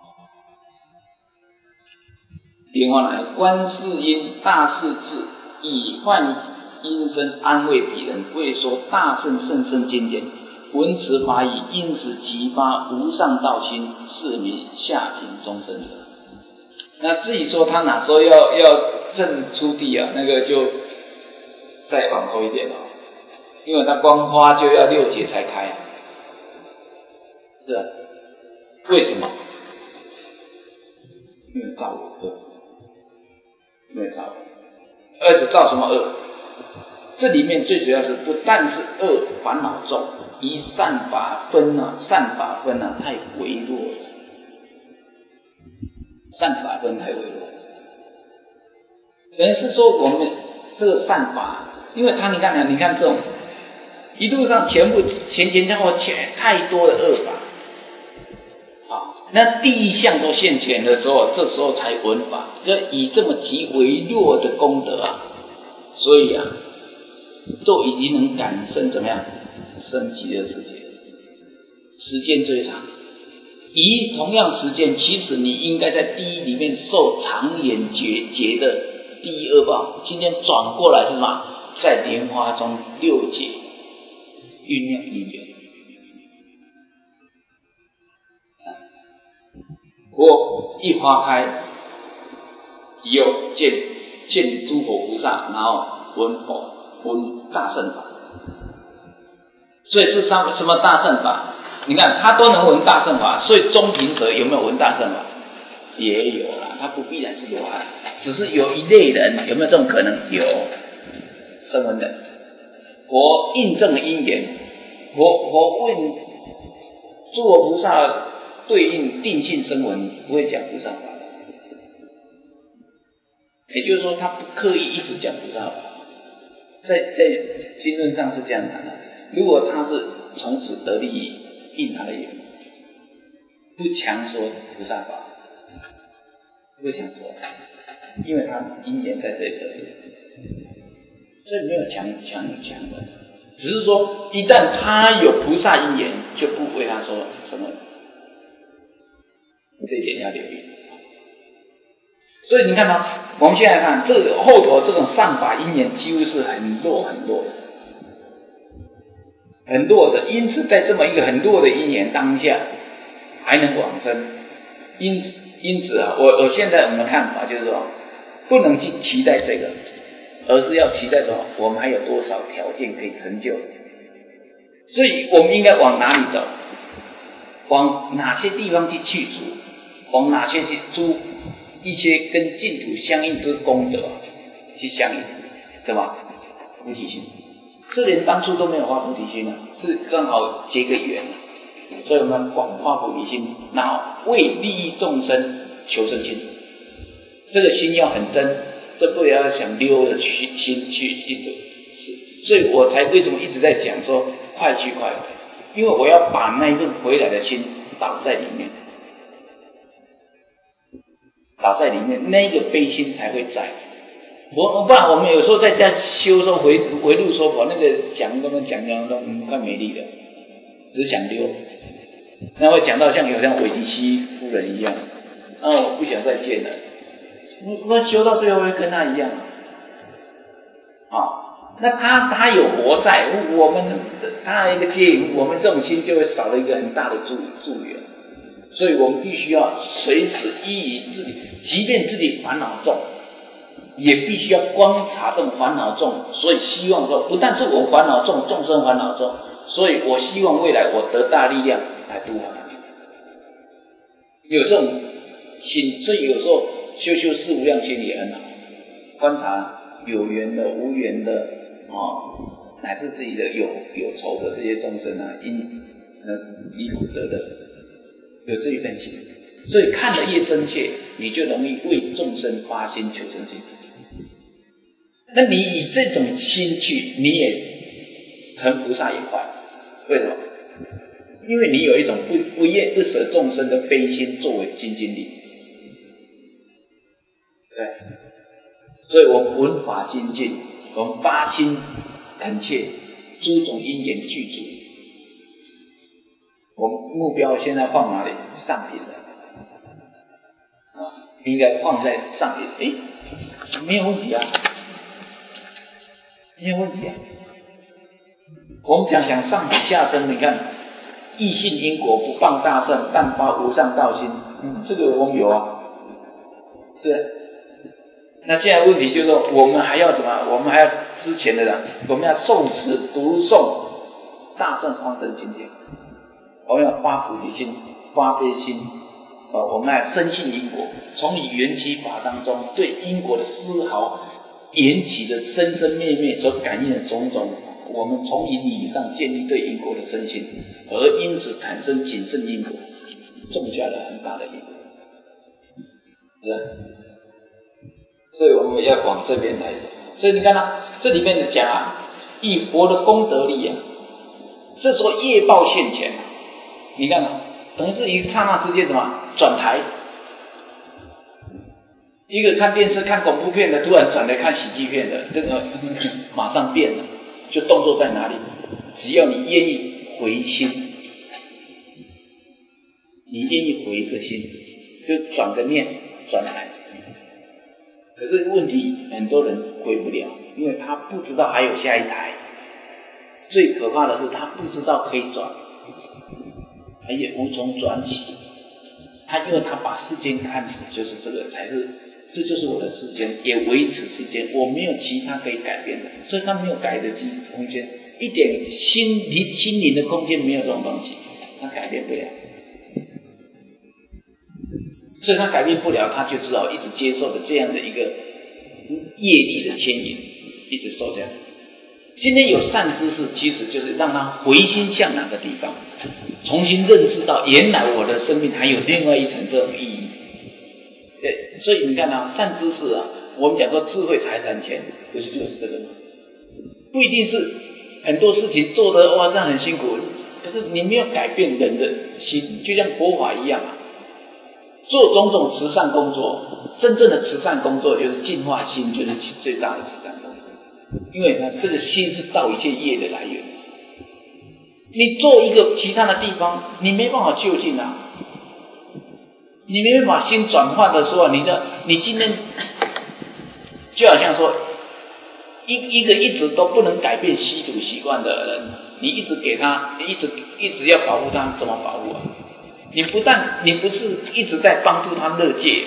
莲花乃观世音大势至，以幻音声安慰彼人，为说大圣甚深经典，闻此法已，因此即发无上道心，是名下品众生者。那至于说他哪时候要要证出地啊，那个就再往后一点了，因为他光花就要六劫才开，是啊，为什么？因为造恶，因为造恶，而且造什么恶？这里面最主要是不但是恶烦恼重，以善法分啊，善法分啊太微弱了，善法分太微弱了。等于是说我们这个善法，因为他你看啊，你看这种一路上全部前前后后前太多的恶法啊， 那第一项都现前的时候，这时候才闻法，就以这么极为弱的功德啊，所以啊，都已经能感生怎么样升极乐世界，时间最长。以同样时间，其实你应该在地狱里面受长远劫劫的第一恶报，今天转过来是什么？在莲花中六劫酝酿因缘。我一花开以后见见诸佛菩萨，然后闻佛闻大乘法，所以是什么大乘法？你看他都能闻大乘法，所以中平者有没有闻大乘法？也有啦，他不必然是罗汉，只是有一类人有没有这种可能？有声闻人，佛印证了因缘，佛佛问诸佛菩萨对应定性声闻，不会讲菩萨法，也就是说他不刻意一直讲菩萨法，在在经论上是这样谈的。如果他是从此得利益，应他的缘，不强说菩萨法，不强说，因为他因缘在这里，所以没有强强强的，只是说一旦他有菩萨因缘，就不为他说什么，这一点要留意。所以你看到，我们现在看这个后头这种善法因缘几乎是很弱很弱的。很弱的，因此在这么一个很弱的因缘当下，还能往生，因因此啊，我我现在我们的看法就是说，不能去期待这个，而是要期待说，我们还有多少条件可以成就，所以我们应该往哪里走，往哪些地方去去除，往哪些去出一些跟净土相应之功德去相应，对吧？菩提心。这人当初都没有发菩提心啊，是刚好结个缘，所以我们广发菩提心，然后为利益众生求生心，这个心要很真，这不要想溜的去心去一直，所以我才为什么一直在讲说快去快回，因为我要把那一份回来的心倒在里面，倒在里面，那个悲心才会在。我不然我们有时候在家修说回回路说法，那个讲他们讲讲都嗯快没力了，只想溜，那会讲到像有像韦迪西夫人一样，啊我不想再见了，我修到最后会跟他一样啊，那他他有活在我们他一个接引，我们这种心就会少了一个很大的助助缘，所以我们必须要随时依于自己，即便自己烦恼重。也必须要观察这种烦恼重，所以希望说，不但是我烦恼重，众生烦恼重，所以我希望未来我得大力量来度化他们，有这种心，所以有时候修修四无量心也很好，观察有缘的、无缘的，哦，乃至自己的有有仇的这些众生啊，因呃离苦得乐，有这一份心，所以看得越真切，你就容易为众生发心求生心。那你以这种心去，你也成菩萨也快，为什么？因为你有一种不不厌不舍众生的悲心作为精进力，对，所以我们闻法精进，我们发心恳切，诸种因缘具足，我们目标现在放哪里？上品的啊，应该放在上品，诶，没有问题啊。没有问题啊！我们讲讲上品下生，你看异性因果不放大乘，但发无上道心，嗯，这个我们有啊，是。那现在问题就是说，我们还要什么？我们还要之前的人，我们要诵持读诵大乘方正经典，我们要发菩提心、发悲心，呃，我们要深信因果，从你缘起法当中对因果的丝毫缘起的生生灭灭所感应的种种，我们从以理上建立对因果的深信，而因此产生谨慎因果，种下了很大的因果，是吧？所以我们要往这边来。所以你看啊，这里面的讲啊，以佛的功德力啊，这时候业报现前，你看啊， 等于是一刹那之间什么转台。一个看电视看恐怖片的，突然转来看喜剧片的，这个马上变了，就动作在哪里？只要你愿意回心，你愿意回个心，就转个念转来。可是问题很多人回不了，因为他不知道还有下一台。最可怕的是他不知道可以转，他也无从转起。他因为他把世间看成就是这个才是。这就是我的世间，也维持世间，我没有其他可以改变的，所以他没有改的空间，一点心灵心灵的空间没有这种东西，他改变不了，所以他改变不了，他就只好一直接受着这样的一个业力的牵引，一直受这样。今天有善知识，其实就是让他回心向哪个地方，重新认识到原来我的生命还有另外一层这种意义。对，所以你看啊，善知识啊，我们讲说智慧财产权，不是就是这个吗？不一定是很多事情做的哇，这样很辛苦，可是你没有改变人的心，就像佛法一样啊，做种种慈善工作，真正的慈善工作就是净化心，就是最大的慈善工作，因为呢，这个心是造一切业的来源。你做一个其他的地方，你没办法就近啊。你没办法心转换的时候，你的你今天就好像说一一个一直都不能改变吸毒习惯的人，你一直给他一直一直要保护他，怎么保护啊？你不但你不是一直在帮助他乐戒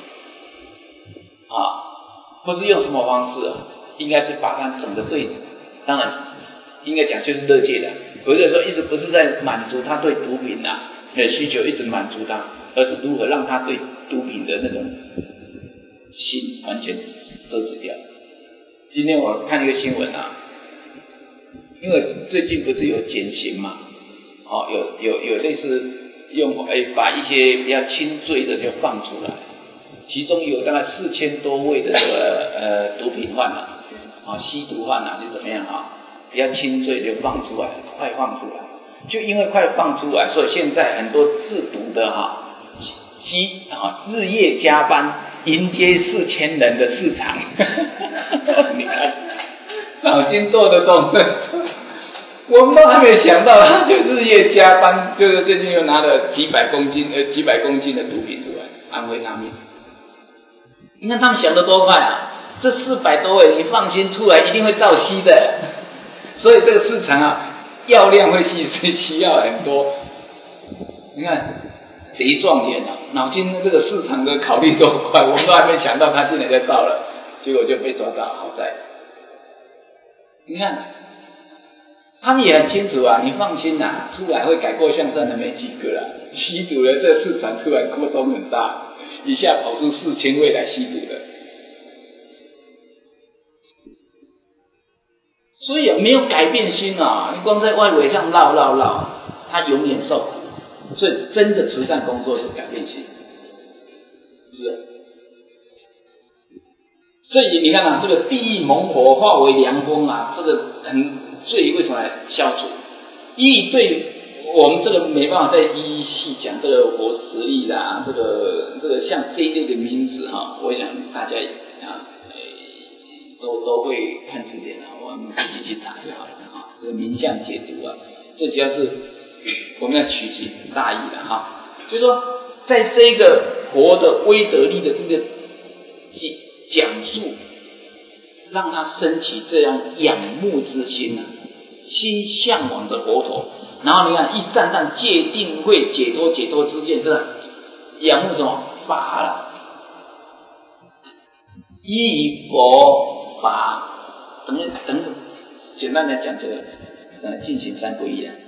啊，不是用什么方式啊？应该是把他整个对，当然应该讲就是乐戒的，或者说一直不是在满足他对毒品啊的需求，一直满足他。而是如何让他对毒品的那种心完全遮止掉。今天我看一个新闻啊，因为最近不是有减刑嘛，哦，有有有类似用诶把一些比较轻罪的就放出来，其中有大概四千多位的这个呃毒品犯啊，啊吸毒犯啊就怎么样啊，比较轻罪就放出来，快放出来，就因为快放出来，所以现在很多制毒的哈、啊。基啊，日夜加班迎接四千人的市场，你看脑筋做得动，我们都还没想到，他就日夜加班，就是最近又拿了几百公斤呃几百公斤的毒品出来安慰他们。你看他们想得多快啊！这四百多位，你放心出来一定会照吸的，所以这个市场啊，药量会稀需要很多。你看。贼壮眼啊！脑筋这个市场的考虑多快，我们都还没想到他竟然就到了，结果就被抓到。好在，你看，他们也很清楚啊，你放心啊，出来会改过向善的没几个啦。吸毒的这个市场突然扩充很大，一下跑出四千位来吸毒的，所以没有改变心啊！你光在外围上绕绕绕，他永远受苦。所以真的慈善工作是改变心，是。所以你看啊，这个地狱猛火化为凉风啊，这个很罪为什么来消除？一对我们这个没办法再一一细讲这个佛实力啦，这个这个像这一类的名字哈、啊，我想大家啊，都都会看字典啊，我们自己去查就好了啊。这个名相解读啊，这主要是。我们要取其大意的哈，就是说，在这个佛的威德力的这个讲述，让他升起这样仰慕之心啊，心向往着佛陀，然后你看一赞叹戒定慧解脱解脱之见，是吧？仰慕什么法了？依佛法，等等，简单来讲，这个呃进行三皈依啊。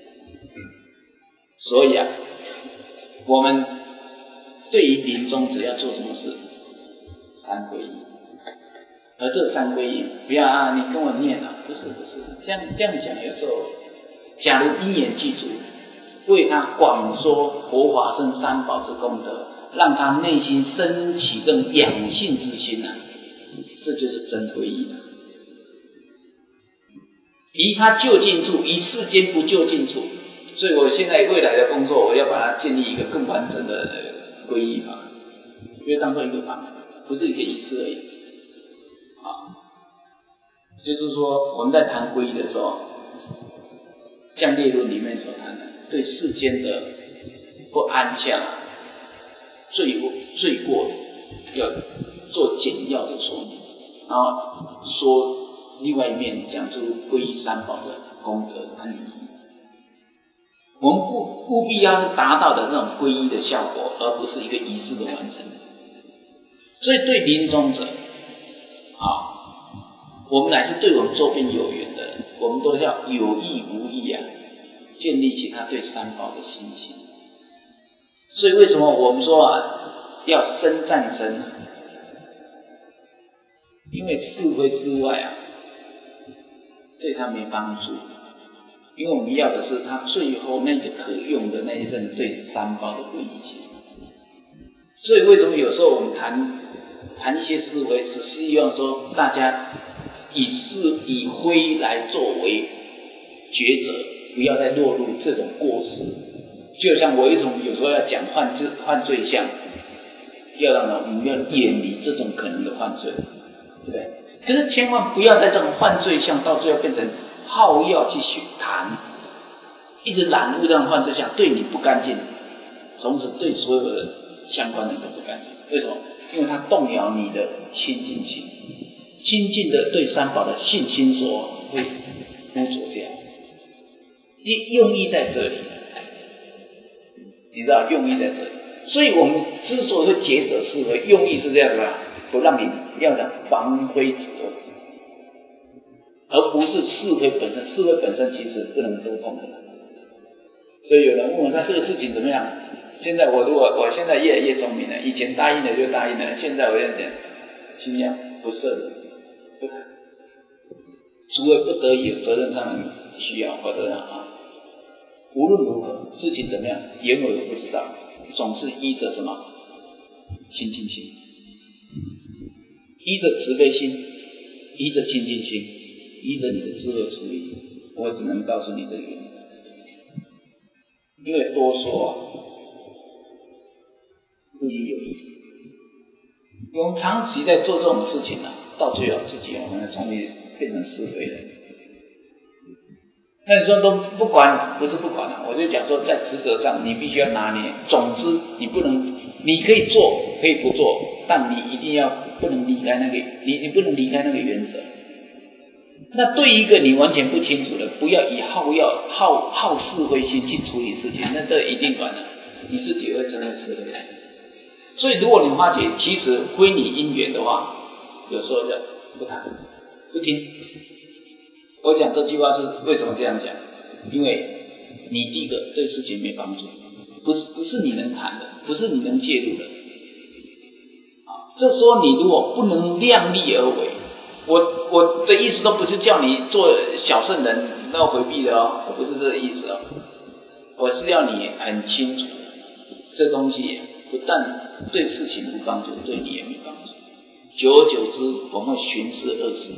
所以啊，我们对于临终只要做什么事，三皈依。而这三皈依，不要啊，你跟我念啊，不是不是，这样这样讲有时候，假如因缘具足，为他广说佛法僧三宝之功德，让他内心升起这种仰信之心啊，这就是真皈依了。离他就近处，于世间不就近处。所所以我现在未来的工作，我要把它建立一个更完整的皈依法，因为当做一个法，不是一个仪式而已。啊，就是说我们在谈皈依的时候，像《列论》里面所谈的，对世间的不安详、罪罪过，要做简要的说明，然后说另外一面讲出皈依三宝的功德和意义。我们不务必要是达到的那种皈依的效果，而不是一个仪式的完成。所以对临终者，啊，我们乃是对我们周边有缘的人，我们都要有意无意啊，建立起他对三宝的信心。所以为什么我们说啊，要生战生？因为是非之外啊，对他没帮助。因为我们要的是他最后那个可用的那一份对三宝的皈依心。所以为什么有时候我们谈谈一些是非，是希望说大家以是以非来作为抉择，不要再落入这种过失。就像我为什么有时候要讲犯罪犯罪项，要让我们要远离这种可能的犯罪，对不对？可是千万不要在这种犯罪项到最后变成好药去谈，一直染污这种犯罪项，对你不干净，从此对所有的相关人都不干净。为什么？因为它动摇你的亲近心，亲近的对三宝的信心所会污浊掉。用意在这里，你知道用意在这里。所以我们之所以会抉择是非，用意是这样的，不让你要讲防非止恶，而不是是非本身。是非本身其实不能得碰的。所以有人问我，他这个事情怎么样？现在我如果我现在越来越聪明了，以前答应了就答应了，现在我要讲尽量不涉入，不谈，除非不得已有责任上的需要，或者啊，无论如何事情怎么样，原委我不知道，总是依着什么亲近心，依着慈悲心，依着亲近心，依着你的智慧处理，我只能告诉你这个原因。因为多说啊，不一有意思。我们长期在做这种事情啊，到最后自己我们终于变成是非人。那你说都不管，不是不管啊，我就讲说在职责上你必须要拿捏。总之你不能，你可以做可以不做，但你一定要不能离开那个，你你不能离开那个原则。那对一个你完全不清楚的，不要以好要好好是非心去处理事情，那这一定短了，你自己会成为是非人。所以如果你发觉其实非你因缘的话，有时候就不谈不听。我讲这句话是为什么这样讲？因为你第一个对事情没帮助，不是不是你能谈的，不是你能介入的。啊，这时候你如果不能量力而为，我我的意思都不是叫你做小圣人要回避的哦，我不是这个意思哦，我是要你很清楚，这东西不但对事情无帮助，对你也没帮助。久而久之，我们会寻思恶事，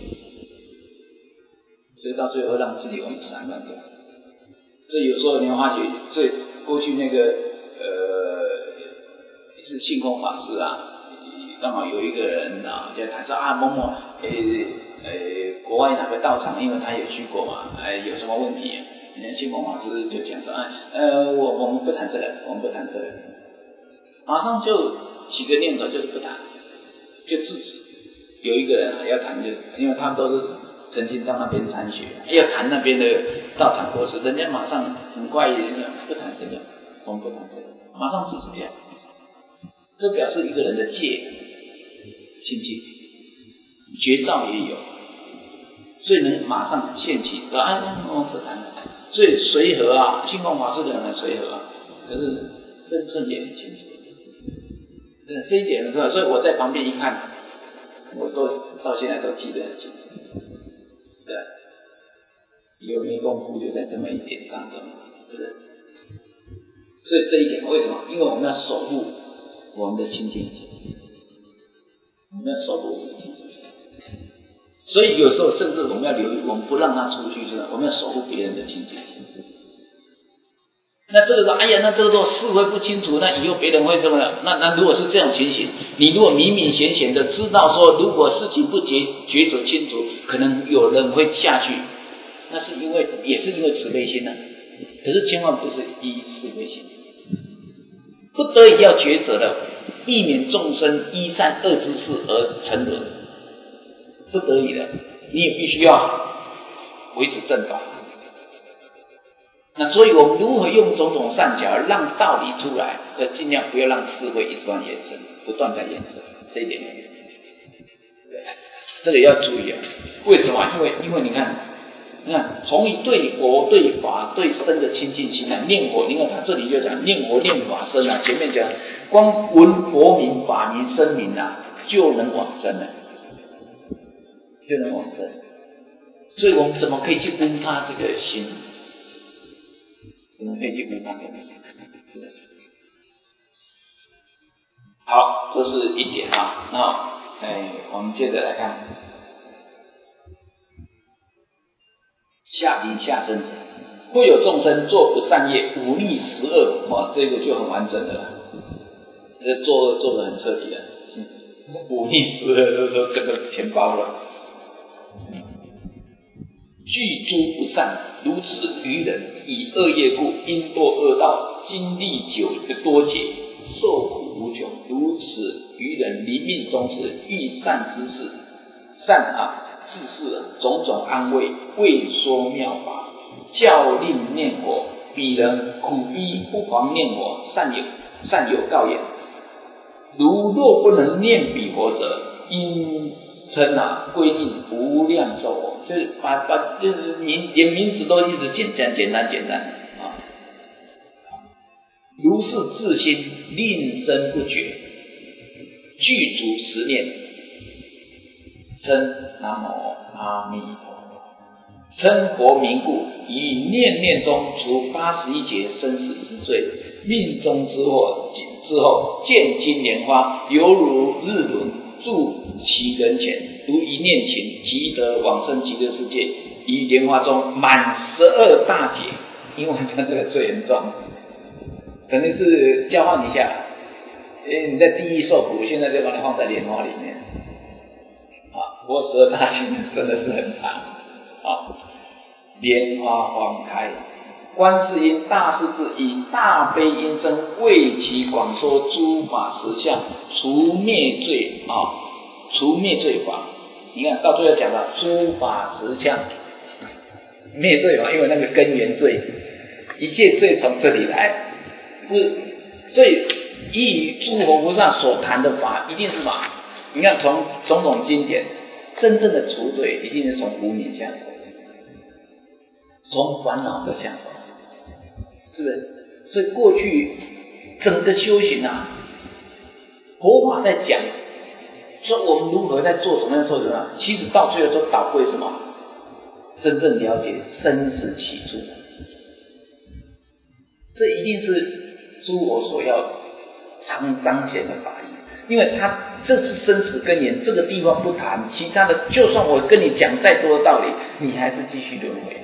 所以到最后让自己我们散乱掉。所以有时候你会发觉，所以过去那个呃是性空法师啊，刚好有一个人啊，就谈说啊某某呃呃国外哪个道场，因为他也去过嘛，哎、呃、有什么问题？人家性空法师就讲说，啊呃我我们不谈这个，我们不谈这个，马上就起个念头就是不谈，就制止。有一个人啊要谈就，因为他们都是曾经到那边参学，要谈那边的道场国师，人家马上很快也不谈这个，我们不谈这个，马上制止掉。这表示一个人的戒清净，绝招也有，所以能马上现起说哎，我们不谈了。所以随和啊，性空法师的人很随和啊，可是真正也很清楚。这一点很重要，所以我在旁边一看，我都到现在都记得很清楚。对，有没功夫就在这么一点当中，对不对？所以这一点为什么？因为我们要守护我们的清净心，我们要守护我们的清净心。所以有时候甚至我们要留意，我们不让他出去，是吧？我们要守护别人的清净心。 那这个说，哎呀，那这个说是非不清楚，那以后别人会这么样？那那如果是这种情形，你如果明明显显的知道说，如果事情不抉抉择清楚，可能有人会下去，那是因为也是因为慈悲心呢、啊。可是千万不是依慈悲心，不得已要抉择的，避免众生依善恶之事而沉沦，不得已的，你也必须要维持正法。那所以我们如何用种种善巧让道理出来，可尽量不要让智慧一直延伸，不断在延伸，这一点对，这个要注意啊。为什么？因为因为你看，你看从对佛、对法、对僧的亲近心啊，念佛，你看他这里就讲念佛、念法、僧啊，前面讲光闻佛名、法名、僧名啊，就能往生了，就能往生。所以我们怎么可以去污他这个心？我们可以去污他这个心。好，这是一点啊。那哎，我们接着来看下临下生者，会有众生做不善业，忤逆十恶，哇，这个就很完整的了。这作恶做得很彻底的，忤逆十恶就是说这个全包了。具诸不善，如此愚人，以恶业故，因堕恶道，经历久多劫，受苦无穷。如此愚人，临命终时，遇善之事，善啊，自是种种安慰，未说妙法，教令念佛。彼人苦逼，不妨念佛，善有善有告言：如若不能念彼佛者，因称啊归命无量寿佛，就是把把就是名连名字都一直简单简单简单啊。如是自心，令身不觉，具足十念，称南无阿弥陀佛，称佛名故，以念念中除八十一劫生死之罪，命中之祸之后，见金莲花，犹如日轮住其人前，如一念情，即得往生极乐世界，于莲花中满十二大劫。因为他这个最严重，肯定是交换一下，因为你在地狱受苦，现在就把你放在莲花里面。啊，不过十二大劫真的是很长。啊，莲花花开，观世音大势至以大悲音声为其广说诸法实相，除灭罪啊，除灭罪法。你看到最后讲了诸法实相灭罪法，因为那个根源罪，一切罪从这里来。是，所以以诸佛菩萨所谈的法一定是法。你看从种种经典，真正的除罪一定是从无明下手，从烦恼的下手，是不是？所以过去整个修行啊，佛法在讲说我们如何在做什么样的做什么，其实到最后都导归什么？真正了解生死起处，这一定是诸佛所要常彰显的法义，因为他这是生死根源，这个地方不谈，其他的就算我跟你讲再多的道理，你还是继续轮回。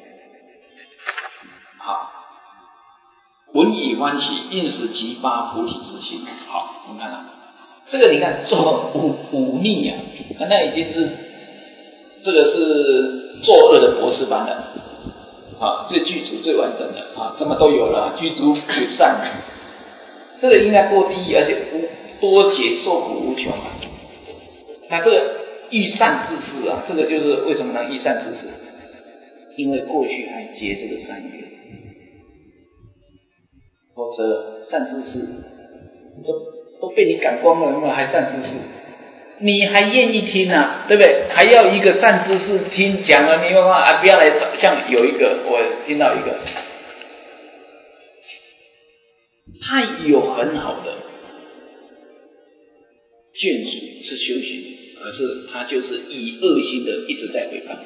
好，闻以欢喜，应时即发菩提之心。好，我们看啊，这个你看做忤忤逆啊，那已经是这个是作恶的博士班了。啊，最具足最完整的啊，什么都有了，具足具善，这个应该过第一，而且无多劫受苦无穷啊。那这个遇善之事啊，这个就是为什么能遇善之事？因为过去还结这个善缘，否则善知识都都被你赶光了，还善知识？你还愿意听啊，对不对？还要一个善知识听讲了，你又说啊，不要来找。像有一个，我听到一个，他有很好的眷属是修行，可是他就是以恶心的一直在诽谤，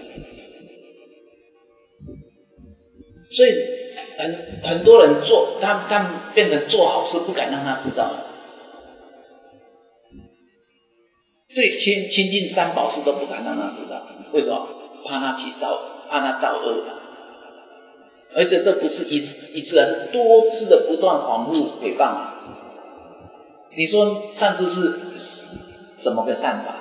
所以很很多人做，他他们变成做好事不敢让他知道。最亲亲近三宝事都不敢让他知道，为什么？怕他起造，怕他造恶。 而且这不是一次一次啊，是多次的不断反复诽谤啊。你说善知识怎么个善法？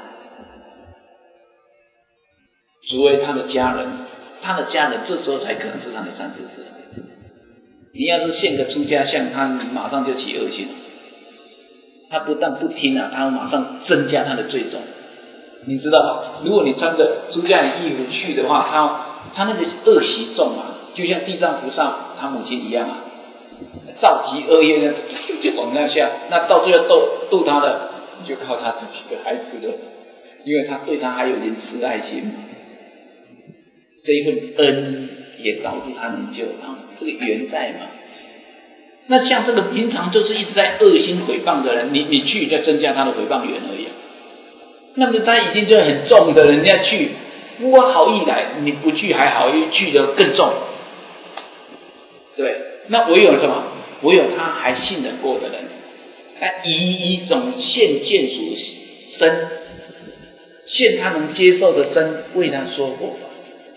除非他的家人，他的家人这时候才可能是他的善知识。你要是现个出家相，他马上就起恶心，他不但不听啊，他马上增加他的罪重。你知道吗？如果你穿着出家的衣服去的话，他他那个恶习重啊，就像地藏菩萨他母亲一样啊，造极恶业呢，就往那下，那到最后逗逗他的，就靠他自己的孩子了，因为他对他还有点慈爱心嘛，这一份恩也导致他能救他，这个缘在嘛。那像这个平常就是一直在恶心诽谤的人，你你去再增加他的诽谤缘而已啊。那么他已经就很重的，人家去，我好意来，你不去还好，因为去的更重。对，那唯有什么？唯有他还信得过的人，他以一种现见属身，现他能接受的身为他说过法，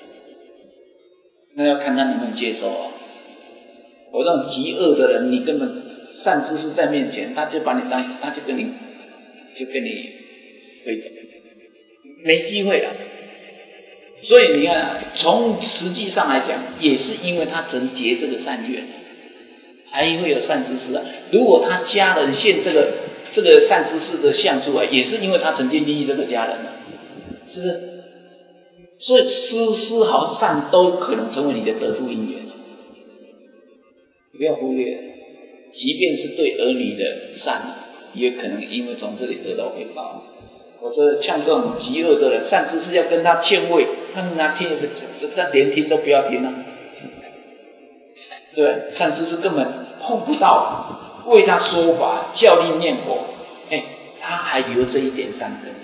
那要看他能不能接受啊。我这种极恶的人，你根本善知识在面前，他就把你当，他就跟你，就跟你推走，没机会了。所以你看，从实际上来讲，也是因为他曾结这个善缘，才会有善知识啊。如果他家人现这个这个善知识的相数啊，也是因为他曾经利益这个家人啊，是不是？所以丝丝毫善都可能成为你的得度因缘，不要忽略，即便是对儿女的善，也可能因为从这里得到回报。我说像这种极恶的人，善知识要跟他劝慰，他们拿听，他连听都不要听啊，对，善知识根本碰不到，为他说法，教力念佛，哎，他还留这一点善根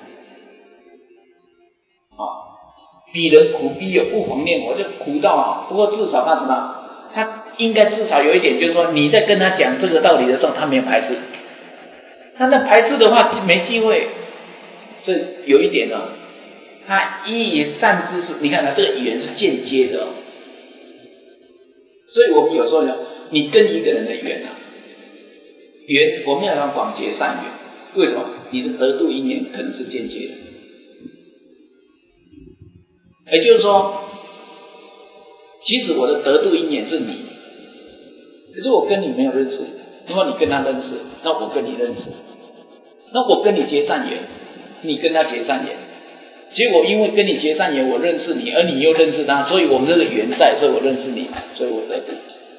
啊。彼人苦逼有不妨念佛，就苦到啊，不过至少他什么？他应该至少有一点，就是说你在跟他讲这个道理的时候，他没有排斥。他那排斥的话没机会。所以有一点呢、哦，他依善知识，你看他这个语言是间接的、哦，所以我们有时候呢，你跟一个人的缘啊，缘我们要让广结善缘，为什么？你的得度因缘可能是间接的，也就是说，其实我的得度因缘是你，可是我跟你没有认识，那么你跟他认识，那我跟你认识，那我跟你结善缘。你跟他结善缘，结果因为跟你结善缘，我认识你，而你又认识他，所以我们这个缘在，所以我认识你，所以我得度。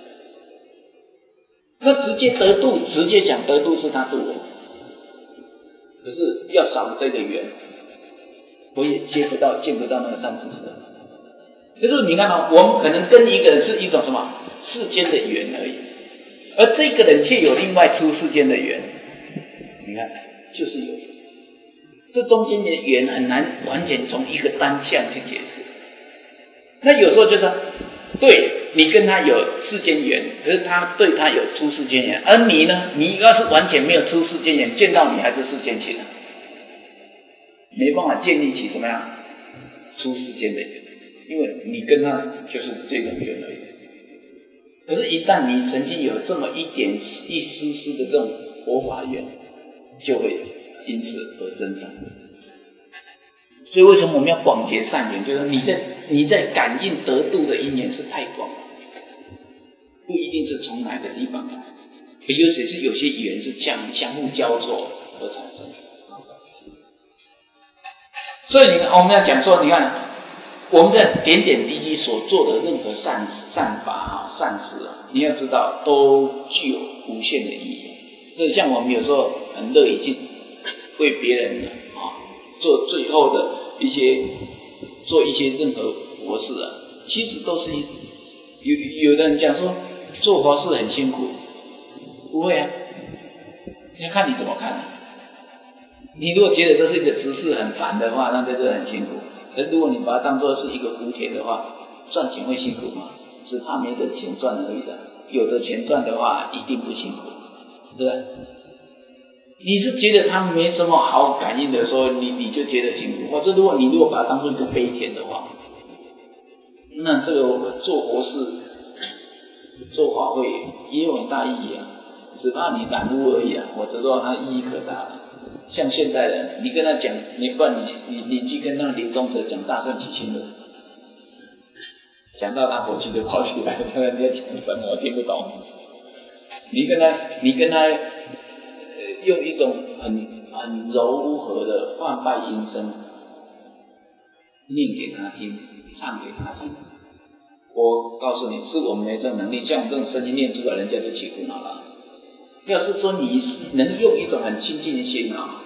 那直接得度，直接讲得度是他度我，可是要少了这个缘，我也接不到，见不到那个善知识。就是你看哦，我们可能跟一个人是一种什么世间的缘而已，而这个人却有另外出世间的缘，你看就是有。这中间的缘很难完全从一个单项去解释。那有时候就是，对你跟他有世间缘，可是他对他有出世间缘，而你呢，你要是完全没有出世间缘，见到你还是世间情啊，没办法建立起怎么样出世间的缘，因为你跟他就是这种缘而已。可是，一旦你曾经有这么一点一丝丝的这种佛法缘，就会因此而增长。所以为什么我们要广结善缘？就是你在你在感应得度的因缘是太广了，不一定是从哪个地方来，尤其是有些缘是相相互交错而产生。所以你看，我们要讲说，你看我们在点点滴滴所做的任何善善法啊、善事啊，你要知道都具有无限的意义。所以像我们有时候很乐意去为别人啊做最后的一些做一些任何佛事啊，其实都是一有有的人讲说做佛事很辛苦，不会啊，要看你怎么看。你如果觉得这是一个执事很烦的话，那就是很辛苦。可是如果你把它当作是一个福田的话，赚钱会辛苦吗？只怕没得钱赚而已的。有的钱赚的话，一定不辛苦，对不对？你是觉得他没什么好感应的时候，你你就觉得辛苦。或者如果你如果把它当作一个悲田的话，那这个做佛事做法会也有很大意义啊，只怕你染污而已啊，我知道它意义可大了。像现代人，你跟他讲，你不然你你你去跟那个临终者讲大圣起心论，讲到他火气就跑起来，他人家讲什么我听不懂。你跟他你跟他、呃、用一种很很柔和的梵拜音声念给他听，唱给他听。我告诉你，是我们没这种能力，像我这种声音念出来，人家就起苦恼了。要是说你能用一种很亲近的心啊，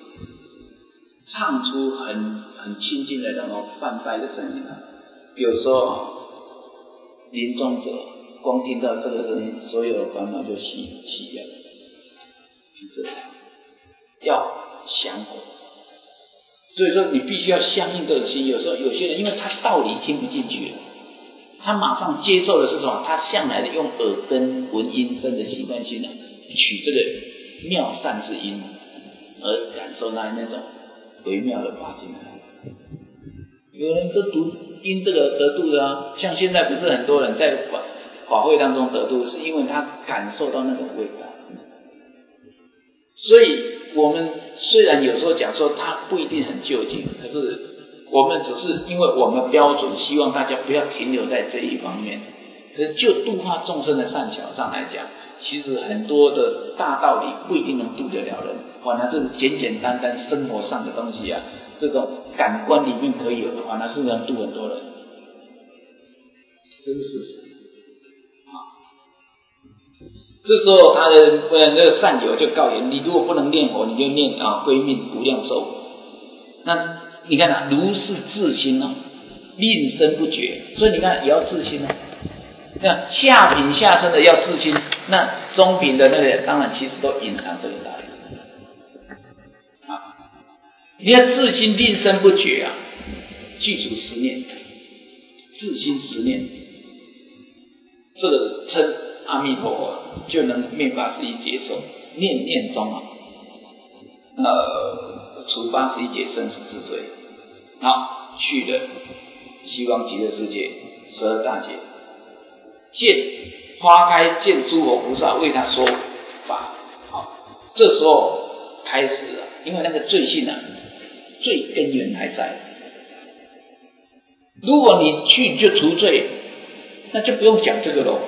唱出很很亲近的那种梵拜的声音啊，有时候啊，临终者光听到这个声音，所有的烦恼就熄熄掉了，是这样。要降伏，所以说你必须要相信这种心。有时候有些人因为他道理听不进去，他马上接受的是什么？他向来的用耳根闻音声的习惯性呢，取这个妙善之音，而感受到那种微妙的法进来。有人都读因这个得度的啊，像现在不是很多人在法法会当中得度，是因为他感受到那种味道。所以我们虽然有时候讲说他不一定很究竟，可是我们只是因为我们标准希望大家不要停留在这一方面。可是就度化众生的善巧上来讲，其实很多的大道理不一定能度得了人，反而是简简单单生活上的东西啊，这种感官里面可以有的，反而是能度很多人，这是事实。这时候他的呃那个善友就告言：你如果不能念佛，你就念啊归命无量寿。那你看啊，如是自心啊，令身不绝。所以你看也要自心啊。那下品下生的要自心，那中品的那个当然其实都隐藏这个道理啊。你要自心令身不绝啊，具足十念，自心十念，这个称阿弥陀佛就能灭八十一劫受，念念中啊，呃，除八十一劫生死之罪。好，去了西方极乐世界十二大劫，见花开，见诸佛菩萨为他说法。好，这时候开始了，因为那个罪性啊，罪根源还在。如果你去就除罪，那就不用讲这个喽。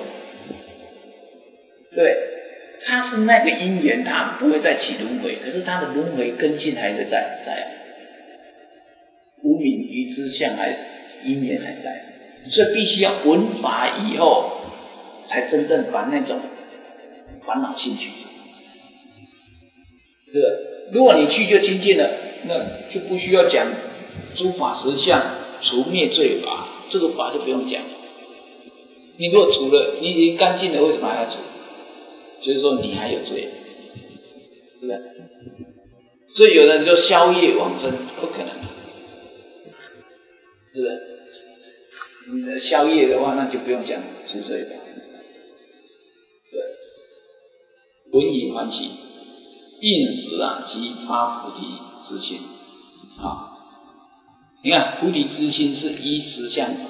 对，他是那个因缘，他不会再起轮回，可是他的轮回根性还是在在，无明于之相还因缘还在，所以必须要闻法以后，才真正把那种烦恼清去。是吧？如果你去就清净了，那就不需要讲诸法实相除灭罪法，这个法就不用讲。你如果除了，你已经干净了，为什么还要除？就是说你还有罪，是不是？所以有人就宵夜往生，不可能，是不是？你的宵夜的话，那就不用讲除罪法。对，闻以欢喜，应时啊即发菩提之心啊！你看菩提之心是依实相法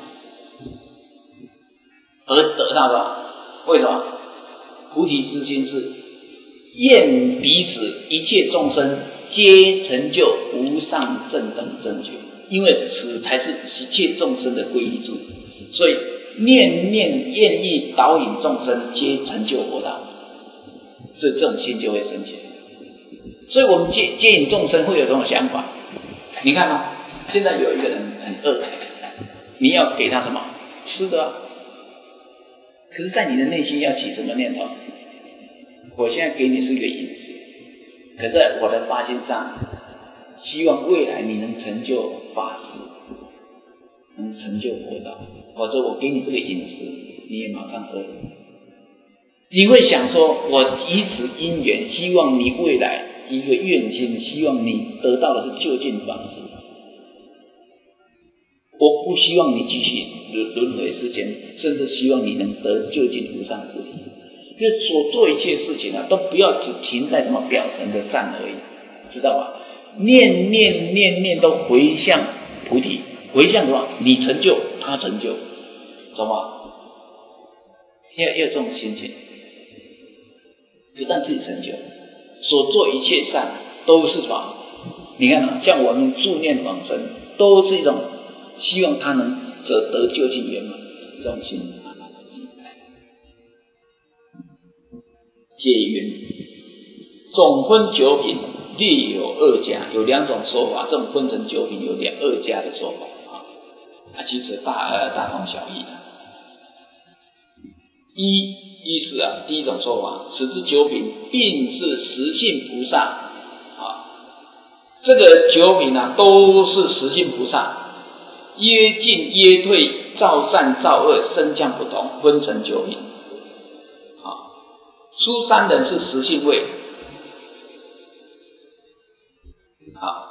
而得到的，为什么？菩提之心是愿彼此一切众生皆成就无上正等正觉，因为此才是一切众生的归依处，所以念念愿意导引众生皆成就佛道，所以这种心就会升起。所以我们接接引众生会有这种想法。你看啊，现在有一个人很饿，你要给他什么吃的啊？可是在你的内心要起什么念头？我现在给你是一个饮食，可是我的发心上希望未来你能成就法事，能成就佛道，否则我给你这个饮食你也马上饿了。你会想说，我以此因缘希望你未来一个愿心，希望你得到的是究竟法事，我不希望你继续轮轮回世间，甚至希望你能得究竟无上菩提。就所做一切事情啊，都不要只停在什么表层的善而已，知道吧？念念念念都回向菩提，回向什么？你成就，他成就，懂吗？ 要要这种心情，不但自己成就，所做一切善都是什么？你看，像我们助念往生，都是一种希望他能得得究竟圆满这种心。解云：总分九品，略有二家，有两种说法。这种分成九品有两二家的说法啊，啊，其实大呃大同小异的。一一是啊，第一种说法，此之九品，并是实性菩萨啊。这个九品啊，都是实性菩萨，耶进耶退，造善造恶，身相不同，分成九品。啊，初三人是实性位。好，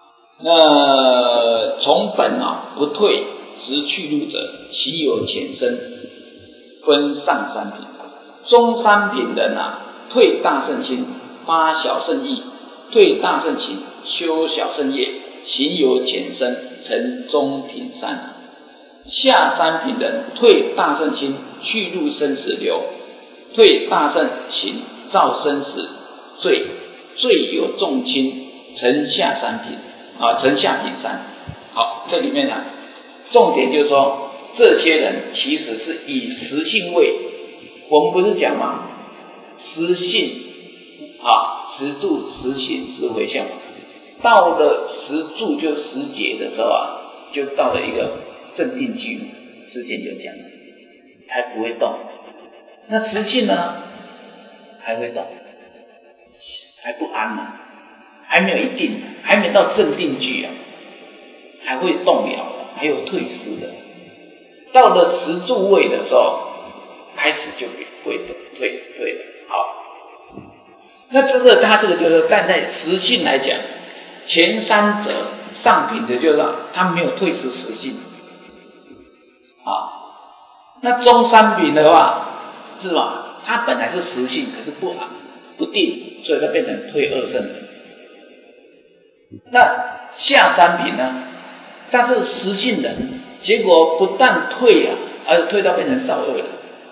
那从本啊不退，直去路者，其有浅深，分上三品。中三品人啊，退大圣心，发小圣意，退大圣情，修小圣业，行有浅深，成中品三。下三品人，退大圣心，去入生死流，退大圣情，造生死罪，罪有重轻，成下三品啊，成下品三。好，这里面呢、啊，重点就是说，这些人其实是以实性位，我们不是讲吗？实性啊，实住、实行、实回向。到了实住就实解的时候啊，就到了一个正定句，之前就讲了，还不会动。那实性呢，还会动，还不安呢、啊，还没有一定，还没到正定句啊，还会动摇的，还有退失的。到了实住位的时候，开始就会退退了。好，那这个他这个就是站在实性来讲，前三者上品的就是说他没有退失实性啊。那中三品的话是吧？他本来是实性，可是不安不定，所以他变成退二圣人。那下三品呢？他是实性人，结果不但退啊，而且退到变成少恶了。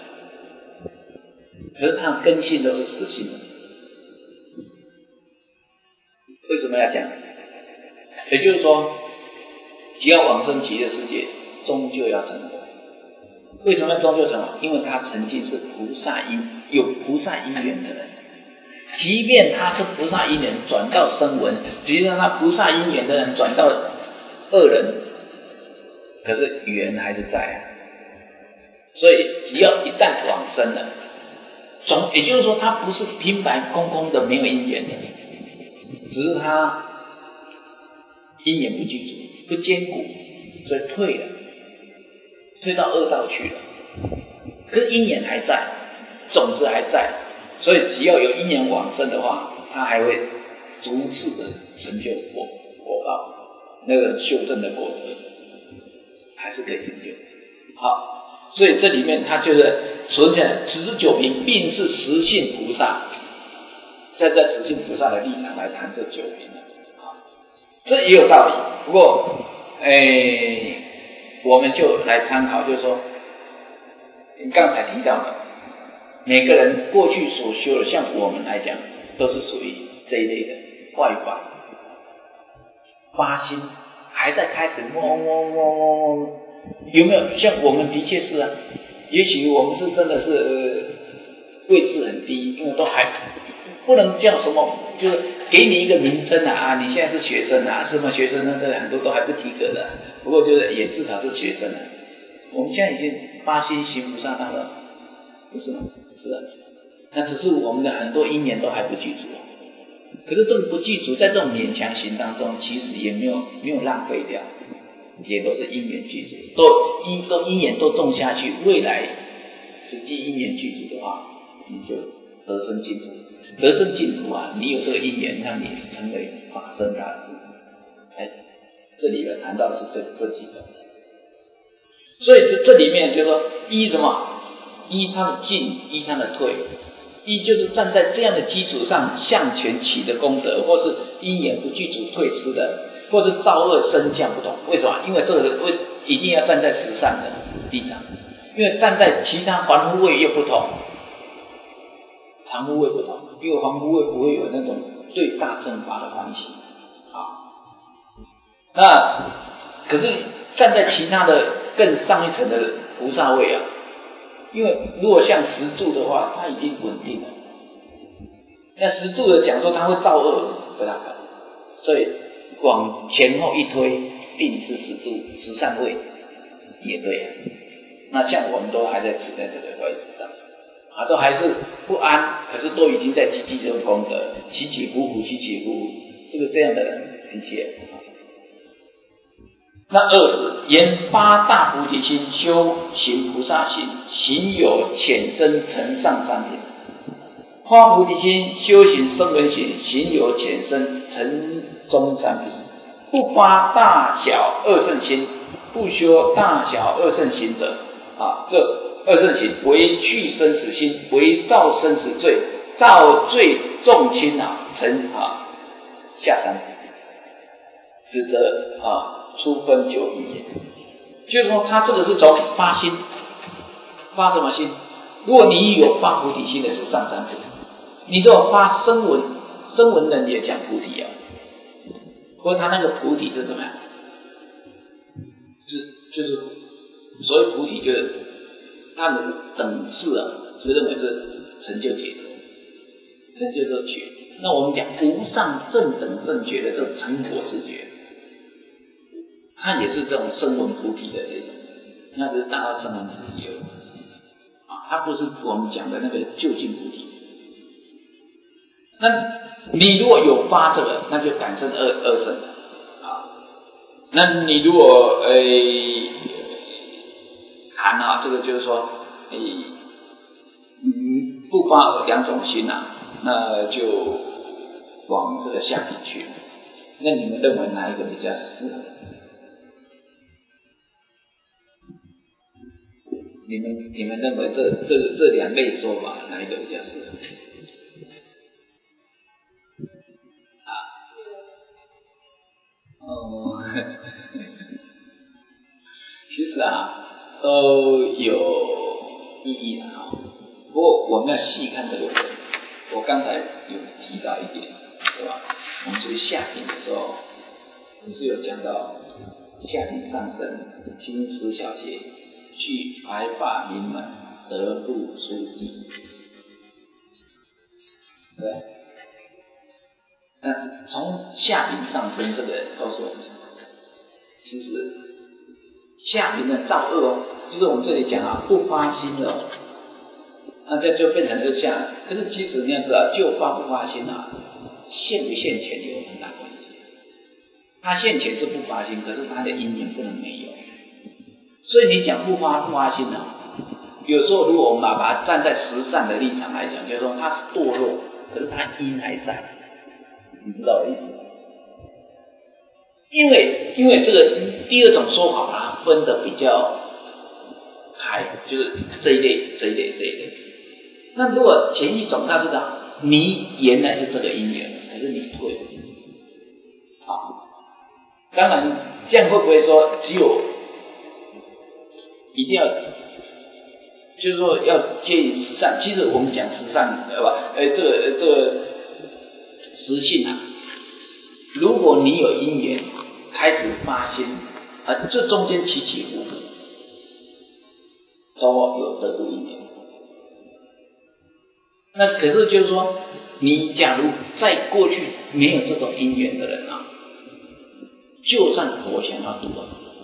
可是他的根性都是实性的。为什么要讲？也就是说，只要往生极乐世界，终究要成佛。为什么要终究成佛？因为他曾经是菩萨因，有菩萨因缘的人。即便他是菩萨因缘转到声闻，即便他菩萨因缘的人转到恶人，可是缘还是在啊。所以只要一旦往生了，总也就是说，他不是平白空空的没有因缘的，只是他因缘不具足、不坚固，所以退了，退到恶道去了。可是因缘还在，种子还在。所以只要有因缘往生的话，他还会逐次的成就果果报，那个修正的果德还是可以成就。好，所以这里面他就是存起来，此之九品并是实性菩萨，在在实性菩萨的立场来谈这九品，好，这也有道理。不过，诶，我们就来参考，就是说，你刚才提到的。每个人过去所修的，像我们来讲，都是属于这一类的外法发心，还在开始摸摸摸摸摸，有没有？像我们的确是啊，也许我们是真的是、呃、位置很低，因为都还不能叫什么，就是给你一个名称啊啊，你现在是学生啊，什么学生呢？这很多都还不及格的，不过就是也至少是学生啊。我们现在已经发心行菩萨道了，不是吗？是的，那只是我们的很多因缘都还不具足，可是这个不具足，在这种勉强行当中，其实也没有没有浪费掉，也都是因缘具足，都因都因缘都种下去，未来实际因缘具足的话，你就得生净土，得生净土啊，你有这个因缘，让你成为法身大士。哎，这里面谈到的是这这几种，所以这这里面就是说一什么？依他的进，依他的退，依就是站在这样的基础上向前起的功德，或是因缘不具足退失的，或是造恶升降不同。为什么？因为这个为一定要站在实善的立场， 因为站在其他凡夫位又不同，常夫位不同，因为凡夫位不会有那种对大正法的关系啊。那可是站在其他的更上一层的菩萨位啊，因为如果像十住的话，它已经稳定了。那十住的讲说它会造恶，不大可能，所以往前后一推，定是十住十善位也对啊。那像我们都还在处在这个位置上啊，都还是不安，可是都已经在积极这种功德，起起伏伏，起起伏伏，这个这样的人很些。那二是言八大菩提心，修行菩萨行，行有浅深成上三品。发菩提心，修行声闻行，行有浅深成中三品。不发大小二乘心，不修大小二乘行者啊，这二乘行为去生死心，为造生死罪，造罪重轻啊，成啊下三品，指责啊出分九语言。就是说他这个是从发心，发什么心？如果你有发菩提心的是上三品，你如果发声闻，声闻人也讲菩提啊，不过他那个菩提是怎么样？是就是所谓菩提，就是他的等次啊，是认为是成就解脱，成就这觉。那我们讲无上正等正觉的这种成佛之觉，它也是这种声闻菩提的这种，那就是达到声闻菩提啊，它不是我们讲的那个究竟菩提。那你如果有发这个，那就感生二二乘啊。那你如果呃含啊，这个就是说，诶，嗯，不发两种心啊，那就往这个下品去。那你们认为哪一个比较适合？你们你们认为这这这两类说法哪一个比较适合？啊？哦，其实啊都有意义的啊。不过我们要细看这个文，我刚才有提到一点，对吧？我们学下品的时候，不是有讲到下品上升，心思小节。去白法名门，得入书地，对。那从下品上升这个告诉我们，其实下品的造恶哦，就是我们这里讲啊，不发心的哦，那这就变成这下。可是其实你要知道，就发不发心啊，现不现前有很大关系。他现前是不发心，可是他的因缘不能没有。所以你讲不发不发心啊，有时候如果我们把它站在实善的立场来讲，就是说他是堕落，可是他因还在，你知道我的意思吗？因为因为这个第二种说法，它分的比较开，就是这一类这一类这一类。那如果前一种他知道你原来是这个因缘，可是你退了，好，当然这样会不会说只有一定要，就是说要接引实善。其实我们讲实善，对吧？哎，这个这个实性啊，如果你有因缘开始发心啊，这中间起起伏伏，都有得度因缘。那可是就是说，你假如在过去没有这种因缘的人啊，就算佛想要度啊，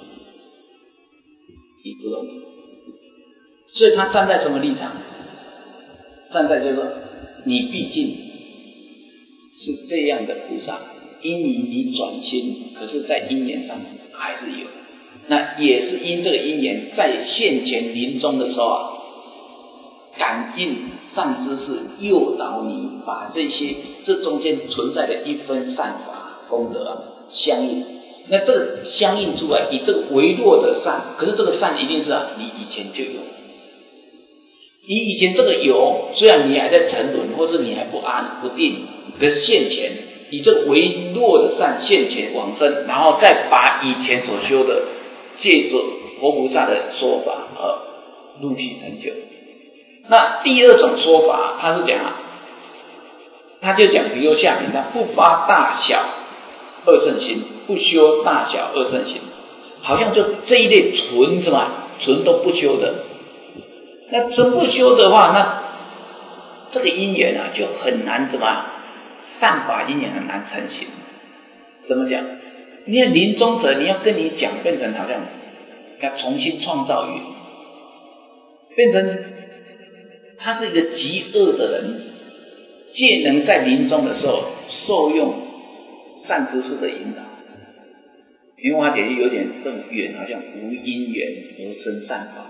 你不容易。所以他站在什么立场？站在就是说，你毕竟是这样的菩萨，因你你转心，可是在因缘上还是有。那也是因这个因缘，在现前临终的时候啊，感应善知识诱导你把这些这中间存在的一分善法功德啊相应。那这个相应出来，以这个微弱的善，可是这个善一定是啊，你以前就有。你以前这个有，虽然你还在沉沦，或是你还不安不定，可是现前以这个微弱的善现前往生，然后再把以前所修的，借着佛菩萨的说法，呃， 入虚成就。那第二种说法，他是讲啊，他就讲，比如下品，他不发大小二乘心，不修大小二乘心，好像就这一类纯什么纯都不修的。那纯不修的话，那这个因缘啊就很难怎么善法因缘很难成型。怎么讲？你看临终者，你要跟你讲，变成好像要重新创造缘，变成他是一个极恶的人，皆能在临终的时候受用善知识的引导。莲花姐有点这种缘，好像无因缘而生善法。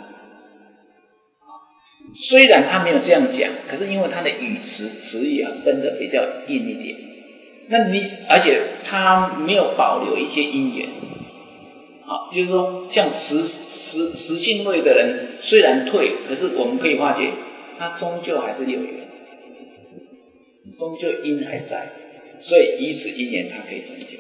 虽然他没有这样讲，可是因为他的语词词语啊分得比较硬一点，那你而且他没有保留一些因缘，啊，就是说像实实实性位的人虽然退，可是我们可以发觉他终究还是有缘，终究因还在，所以以此因缘他可以成就，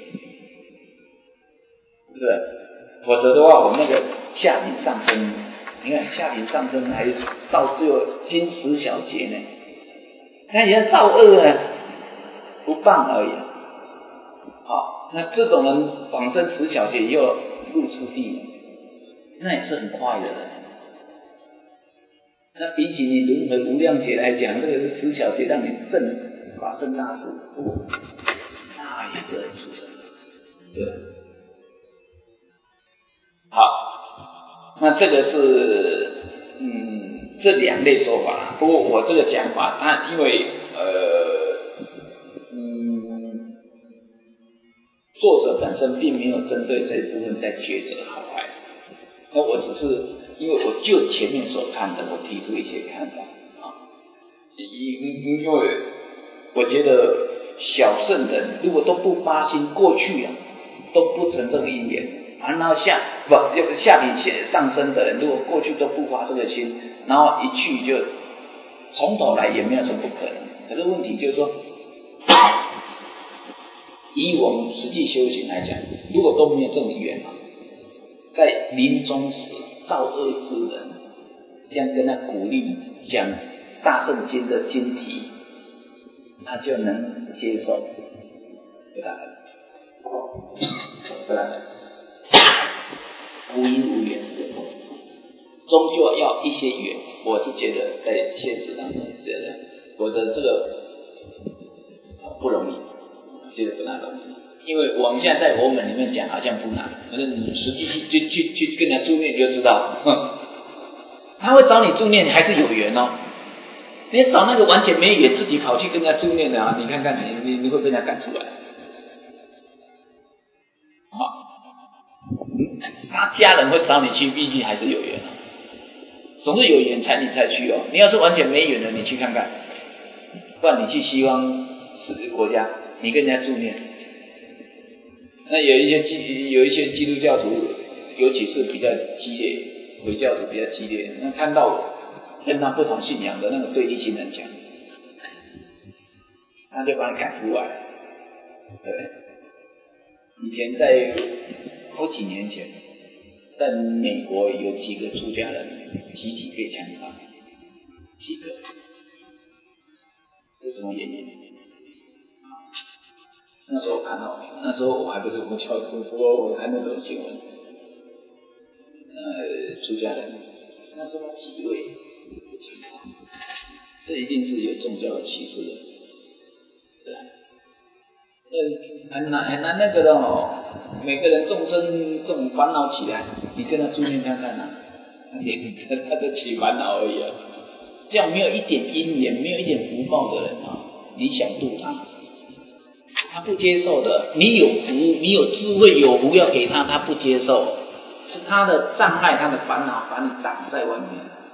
对不对？否则的话，我们那个下品上升，你看下品上升还到最后经十小节呢，那也造恶呢，不谤而已。好，那这种人往生十小节以后入初地，那也是很快的人。那比起你轮回无量劫来讲，这个是十小节让你证法身大事，哦，那也是很出色。对。好，那这个是嗯这两类说法。不过我这个讲法，它因为呃嗯作者本身并没有针对这一部分在抉择好坏，那我只是因为我就前面所看的，我提出一些看法啊。因因为我觉得小圣人如果都不发心，过去啊都不成这个因缘，然后下不下品上升的人，如果过去都不发这个心，然后一去就从头来，也没有什么不可能。可是问题就是说，以我们实际修行来讲，如果都没有这种缘啊，在临终时造恶之人，这样跟他鼓励讲大圣经的经题，他就能接受，不大可能，不大可能，无因无缘，终究要一些缘。我是觉得在现实当中是这样，否则这个不容易，觉得不大容易。因为我们现在在佛门里面讲好像不难，可是你实际去去去跟他助念就知道，哼，他会找你助念，你还是有缘哦。你找那个完全没缘，自己跑去跟人家助念的啊，你看看你你你会被人家赶出来。好，他家人会找你去，毕竟还是有缘啊，总是有缘才你才去哦。你要是完全没缘的，你去看看，不然你去西方国家，你跟人家助念。那有一些基有一些基督教徒，尤其是比较激烈，回教徒比较激烈，那看到我跟他不同信仰的那个对立性很强，他就把你赶出来。对，以前在好几年前，在美国有几个出家人集体被枪杀，几个，是什么原因？那时候我看到，那时候我还不是佛教徒，不过我看那种新闻，呃，出家人，那时候几位，这一定是有宗教的启示的，对，呃，很难很难那个的哦。每个人众生这种烦恼起来，你跟他助念看看啊，他就起烦恼而已啊。这样没有一点因缘，没有一点福报的人啊，你想度他？他不接受的。你有福，你有智慧，有福要给他，他不接受，是他的障碍，他的烦恼把你挡在外面。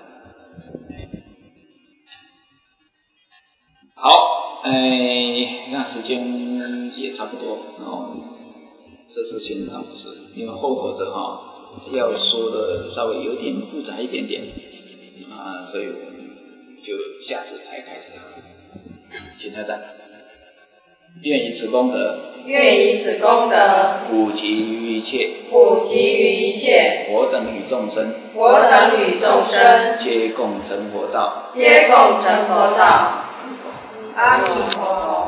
好，哎，那时间也差不多，然后这次先到此，因为后头的哈、哦、要说的稍微有点复杂一点点啊，所以我们就下次才开始，请大家愿以此功德。 愿以此功德普及于一切， 普及于一切我等与众生， 我等与众生， 皆共成佛道， 皆共成佛道。阿弥陀佛。